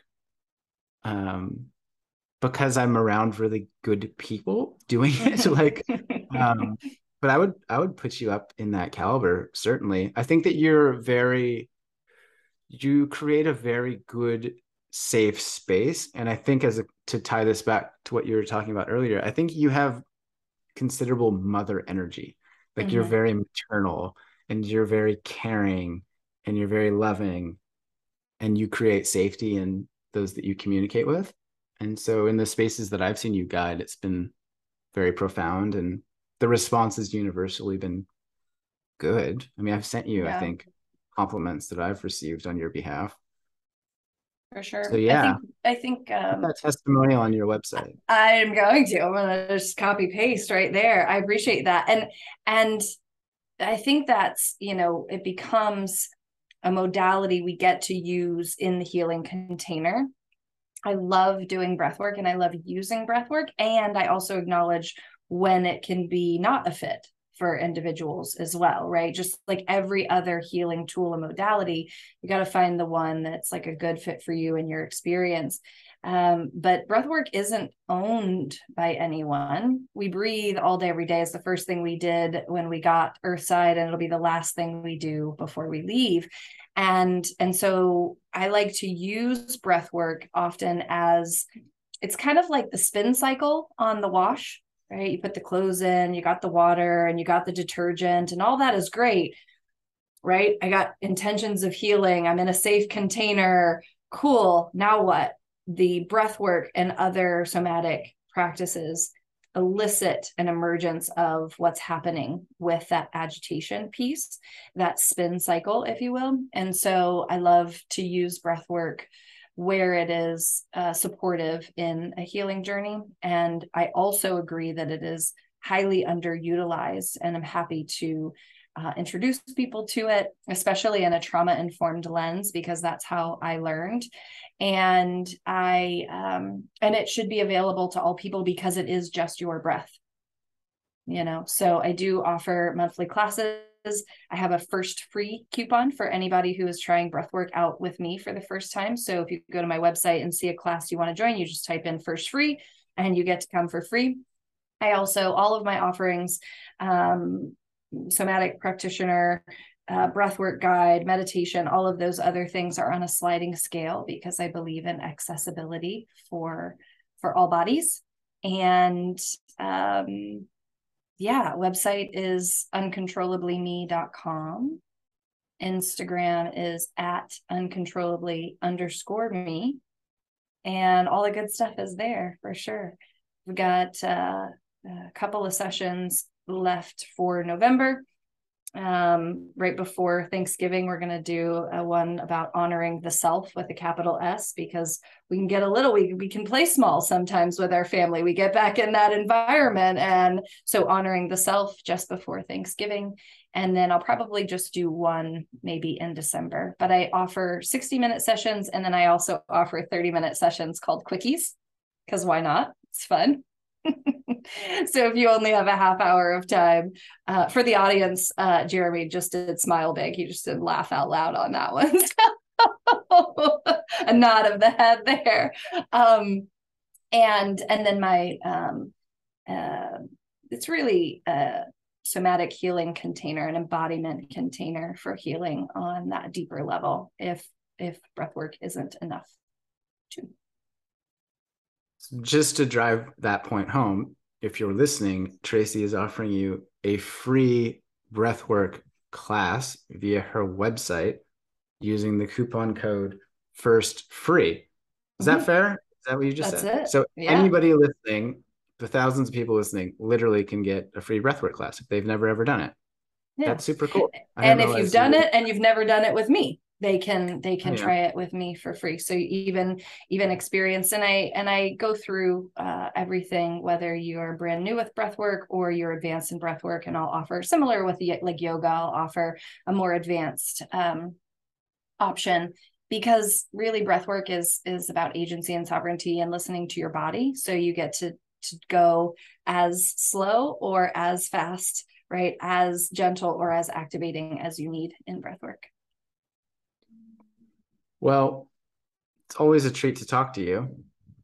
because I'm around really good people doing it. But I would put you up in that caliber, certainly. I think that you create a very good, safe space. And I think to tie this back to what you were talking about earlier, I think you have considerable mother energy. Like you're very maternal and you're very caring and you're very loving and you create safety in those that you communicate with. And so in the spaces that I've seen you guide, it's been very profound and the response has universally been good. I mean, I've sent you, I think, compliments that I've received on your behalf. For sure. So yeah, I think put that testimonial on your website. I'm going to. I'm gonna just copy paste right there. I appreciate that. And I think that's, it becomes a modality we get to use in the healing container. I love doing breath work and I love using breath work. And I also acknowledge when it can be not a fit for individuals as well, right? Just like every other healing tool and modality, you got to find the one that's like a good fit for you and your experience. But breathwork isn't owned by anyone. We breathe all day, every day is the first thing we did when we got Earthside, and it'll be the last thing we do before we leave. And so I like to use breathwork often as it's kind of like the spin cycle on the wash, right? You put the clothes in, you got the water and you got the detergent, and all that is great, right? I got intentions of healing. I'm in a safe container. Cool. Now what? The breath work and other somatic practices elicit an emergence of what's happening with that agitation piece, that spin cycle, if you will. And so I love to use breath work where it is supportive in a healing journey. And I also agree that it is highly underutilized, and I'm happy to introduce people to it, especially in a trauma-informed lens, because that's how I learned. And and it should be available to all people because it is just your breath, you know. So I do offer monthly classes. I have a first free coupon for anybody who is trying breathwork out with me for the first time. So if you go to my website and see a class you want to join, you just type in first free and you get to come for free. I also, all of my offerings, somatic practitioner, breathwork guide, meditation, all of those other things are on a sliding scale because I believe in accessibility for all bodies. And website is uncontrollablyme.com. Instagram is at uncontrollably_me. And all the good stuff is there for sure. We've got a couple of sessions left for November. Right before Thanksgiving, we're going to do one about honoring the self with a capital S, because we can get we can play small sometimes with our family. We get back in that environment. And so honoring the self just before Thanksgiving. And then I'll probably just do one maybe in December, but I offer 60-minute sessions. And then I also offer 30-minute sessions called quickies, because why not? It's fun. So if you only have a half hour of time, for the audience, Jeremy just did smile big. He just did laugh out loud on that one. A nod of the head there. And then my, it's really a somatic healing container, an embodiment container for healing on that deeper level, if breathwork isn't enough too. Just to drive that point home, if you're listening, Tracy is offering you a free breathwork class via her website using the coupon code FIRSTFREE. Is that fair? Is that what you just That's said? it. So Yeah. Anybody listening, the thousands of people listening, literally can get a free breathwork class if they've never ever done it. Yeah. That's super cool. And if you've done it and you've never done it with me, they can try it with me for free. So even experience, and I go through everything, whether you're brand new with breathwork or you're advanced in breathwork, and I'll offer, similar with like yoga, I'll offer a more advanced option, because really breathwork is about agency and sovereignty and listening to your body. So you get to go as slow or as fast, right? As gentle or as activating as you need in breathwork. Well, it's always a treat to talk to you.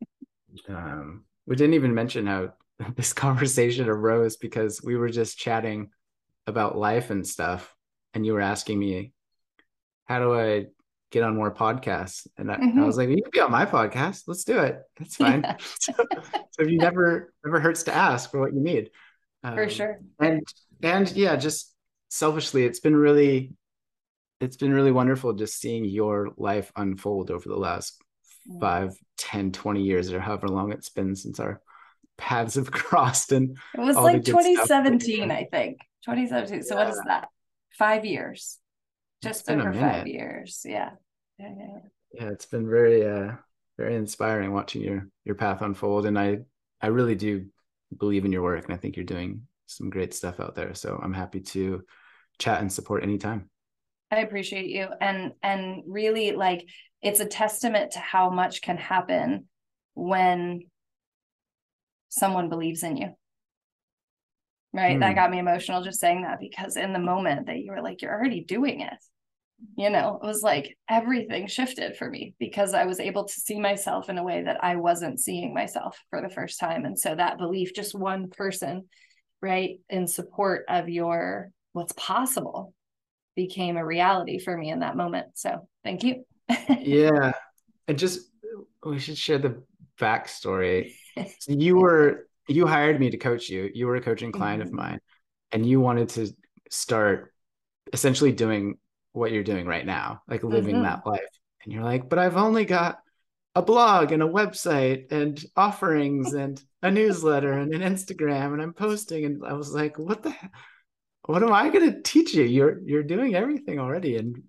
We didn't even mention how this conversation arose, because we were just chatting about life and stuff, and you were asking me, how do I get on more podcasts? And I was like, you can be on my podcast. Let's do it. That's fine. Yeah. So if you never hurts to ask for what you need. For sure. And yeah, just selfishly, it's been really wonderful just seeing your life unfold over the last 5, 10, 20 years, or however long it's been since our paths have crossed. And it was like 2017, I think. 2017. So what is that? 5 years. Just over 5 years. Yeah. Yeah, it's been very very inspiring watching your path unfold. And I really do believe in your work, and I think you're doing some great stuff out there. So I'm happy to chat and support anytime. I appreciate you. And really, like, it's a testament to how much can happen when someone believes in you. Right. That got me emotional just saying that, because in the moment that you were like, you're already doing it, it was like everything shifted for me because I was able to see myself in a way that I wasn't seeing myself for the first time. And so that belief, just one person, right, in support of your what's possible, became a reality for me in that moment. So thank you. Yeah. And just, we should share the backstory. So you hired me to coach you. You were a coaching client of mine, and you wanted to start essentially doing what you're doing right now, like living that life. And you're like, but I've only got a blog and a website and offerings and a newsletter and an Instagram, and I'm posting. And I was like, what am I going to teach you? You're doing everything already. And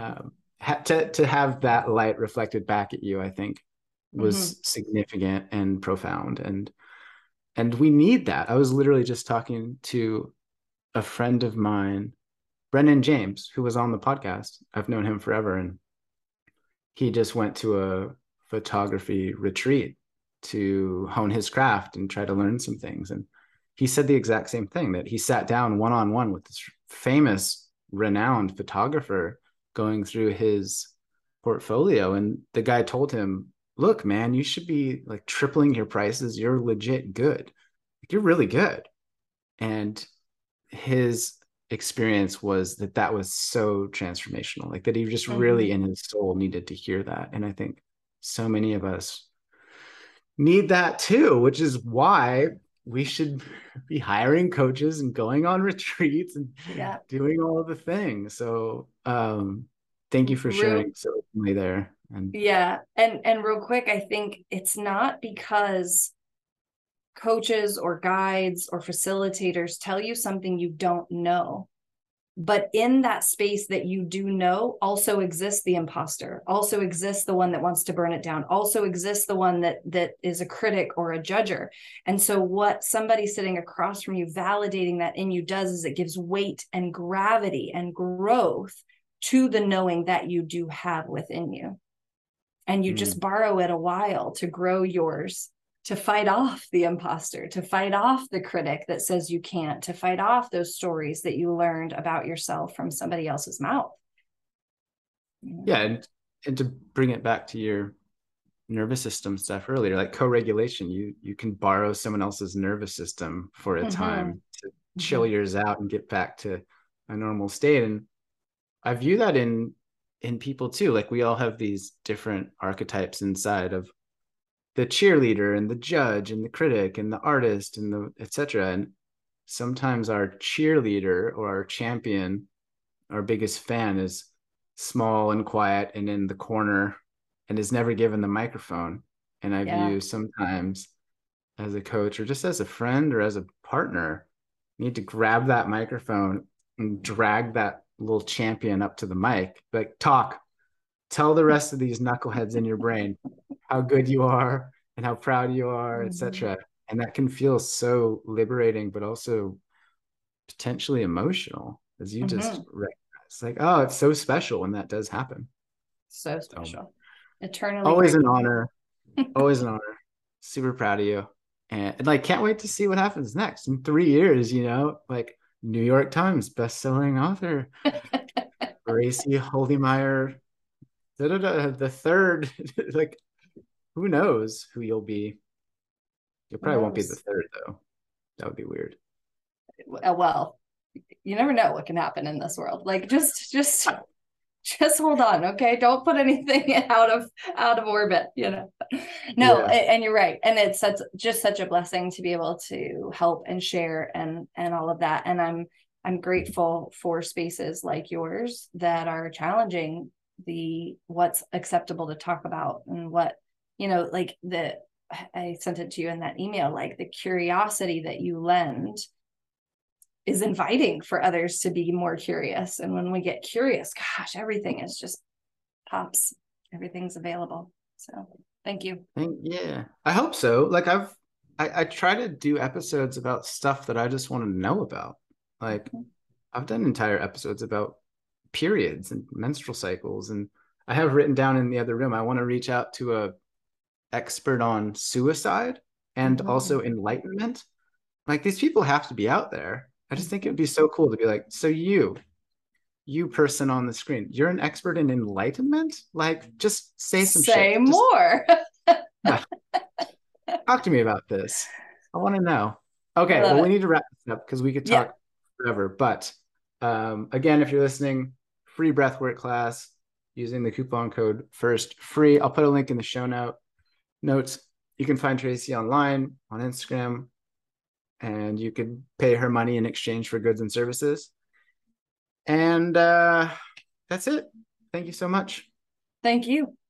to have that light reflected back at you, I think was significant and profound. And we need that. I was literally just talking to a friend of mine, Brennan James, who was on the podcast. I've known him forever. And he just went to a photography retreat to hone his craft and try to learn some things. And he said the exact same thing, that he sat down one-on-one with this famous, renowned photographer going through his portfolio. And the guy told him, look, man, you should be like tripling your prices. You're legit good. You're really good. And his experience was that was so transformational, like that he just really in his soul needed to hear that. And I think so many of us need that too, which is why we should be hiring coaches and going on retreats and doing all of the things. So thank you for sharing so openly there. And and real quick, I think it's not because coaches or guides or facilitators tell you something you don't know, but in that space that you do know also exists the imposter, also exists the one that wants to burn it down, also exists the one that is a critic or a judger. And so what somebody sitting across from you validating that in you does is it gives weight and gravity and growth to the knowing that you do have within you. And you just borrow it a while to grow yours, to fight off the imposter, to fight off the critic that says you can't, to fight off those stories that you learned about yourself from somebody else's mouth. Yeah. And to bring it back to your nervous system stuff earlier, like co-regulation, you can borrow someone else's nervous system for a time to chill yours out and get back to a normal state. And I view that in people too. Like we all have these different archetypes inside of the cheerleader and the judge and the critic and the artist and the etc. And sometimes our cheerleader or our champion, our biggest fan, is small and quiet and in the corner and is never given the microphone. And I view sometimes as a coach or just as a friend or as a partner, you need to grab that microphone and drag that little champion up to the mic, like tell the rest of these knuckleheads in your brain how good you are and how proud you are, etc. And that can feel so liberating, but also potentially emotional, as you just recognize. Like, oh, it's so special when that does happen. So special. Eternally. Always an honor. Always an honor. Super proud of you. And like, can't wait to see what happens next in 3 years, like New York Times best-selling author, Tracy Holymeyer, the third. Like, who knows who you'll be? You probably won't be the third, though. That would be weird. Well, you never know what can happen in this world. Like, just hold on, okay? Don't put anything out of orbit, No, and you're right. And it's just such a blessing to be able to help and share and all of that. And I'm grateful for spaces like yours that are challenging what's acceptable to talk about and what, like I sent it to you in that email, like the curiosity that you lend is inviting for others to be more curious. And when we get curious, gosh, everything is just pops. Everything's available. So thank you. Yeah, I hope so. Like I try to do episodes about stuff that I just want to know about. Like I've done entire episodes about periods and menstrual cycles. And I have written down in the other room, I want to reach out to a expert on suicide and also enlightenment, Like these people have to be out there. I just think it would be so cool to be like, so you person on the screen, you're an expert in enlightenment? Like just say some shit. Say Just more. yeah, talk to me about this. I want to know. I Okay, love well, we it. need to wrap this up because we could Yeah. talk forever. But again, if you're listening, free breathwork class using the coupon code FIRST free. I'll put a link in the show notes. You can find Tracy online on Instagram, and you can pay her money in exchange for goods and services. And that's it. Thank you so much. Thank you.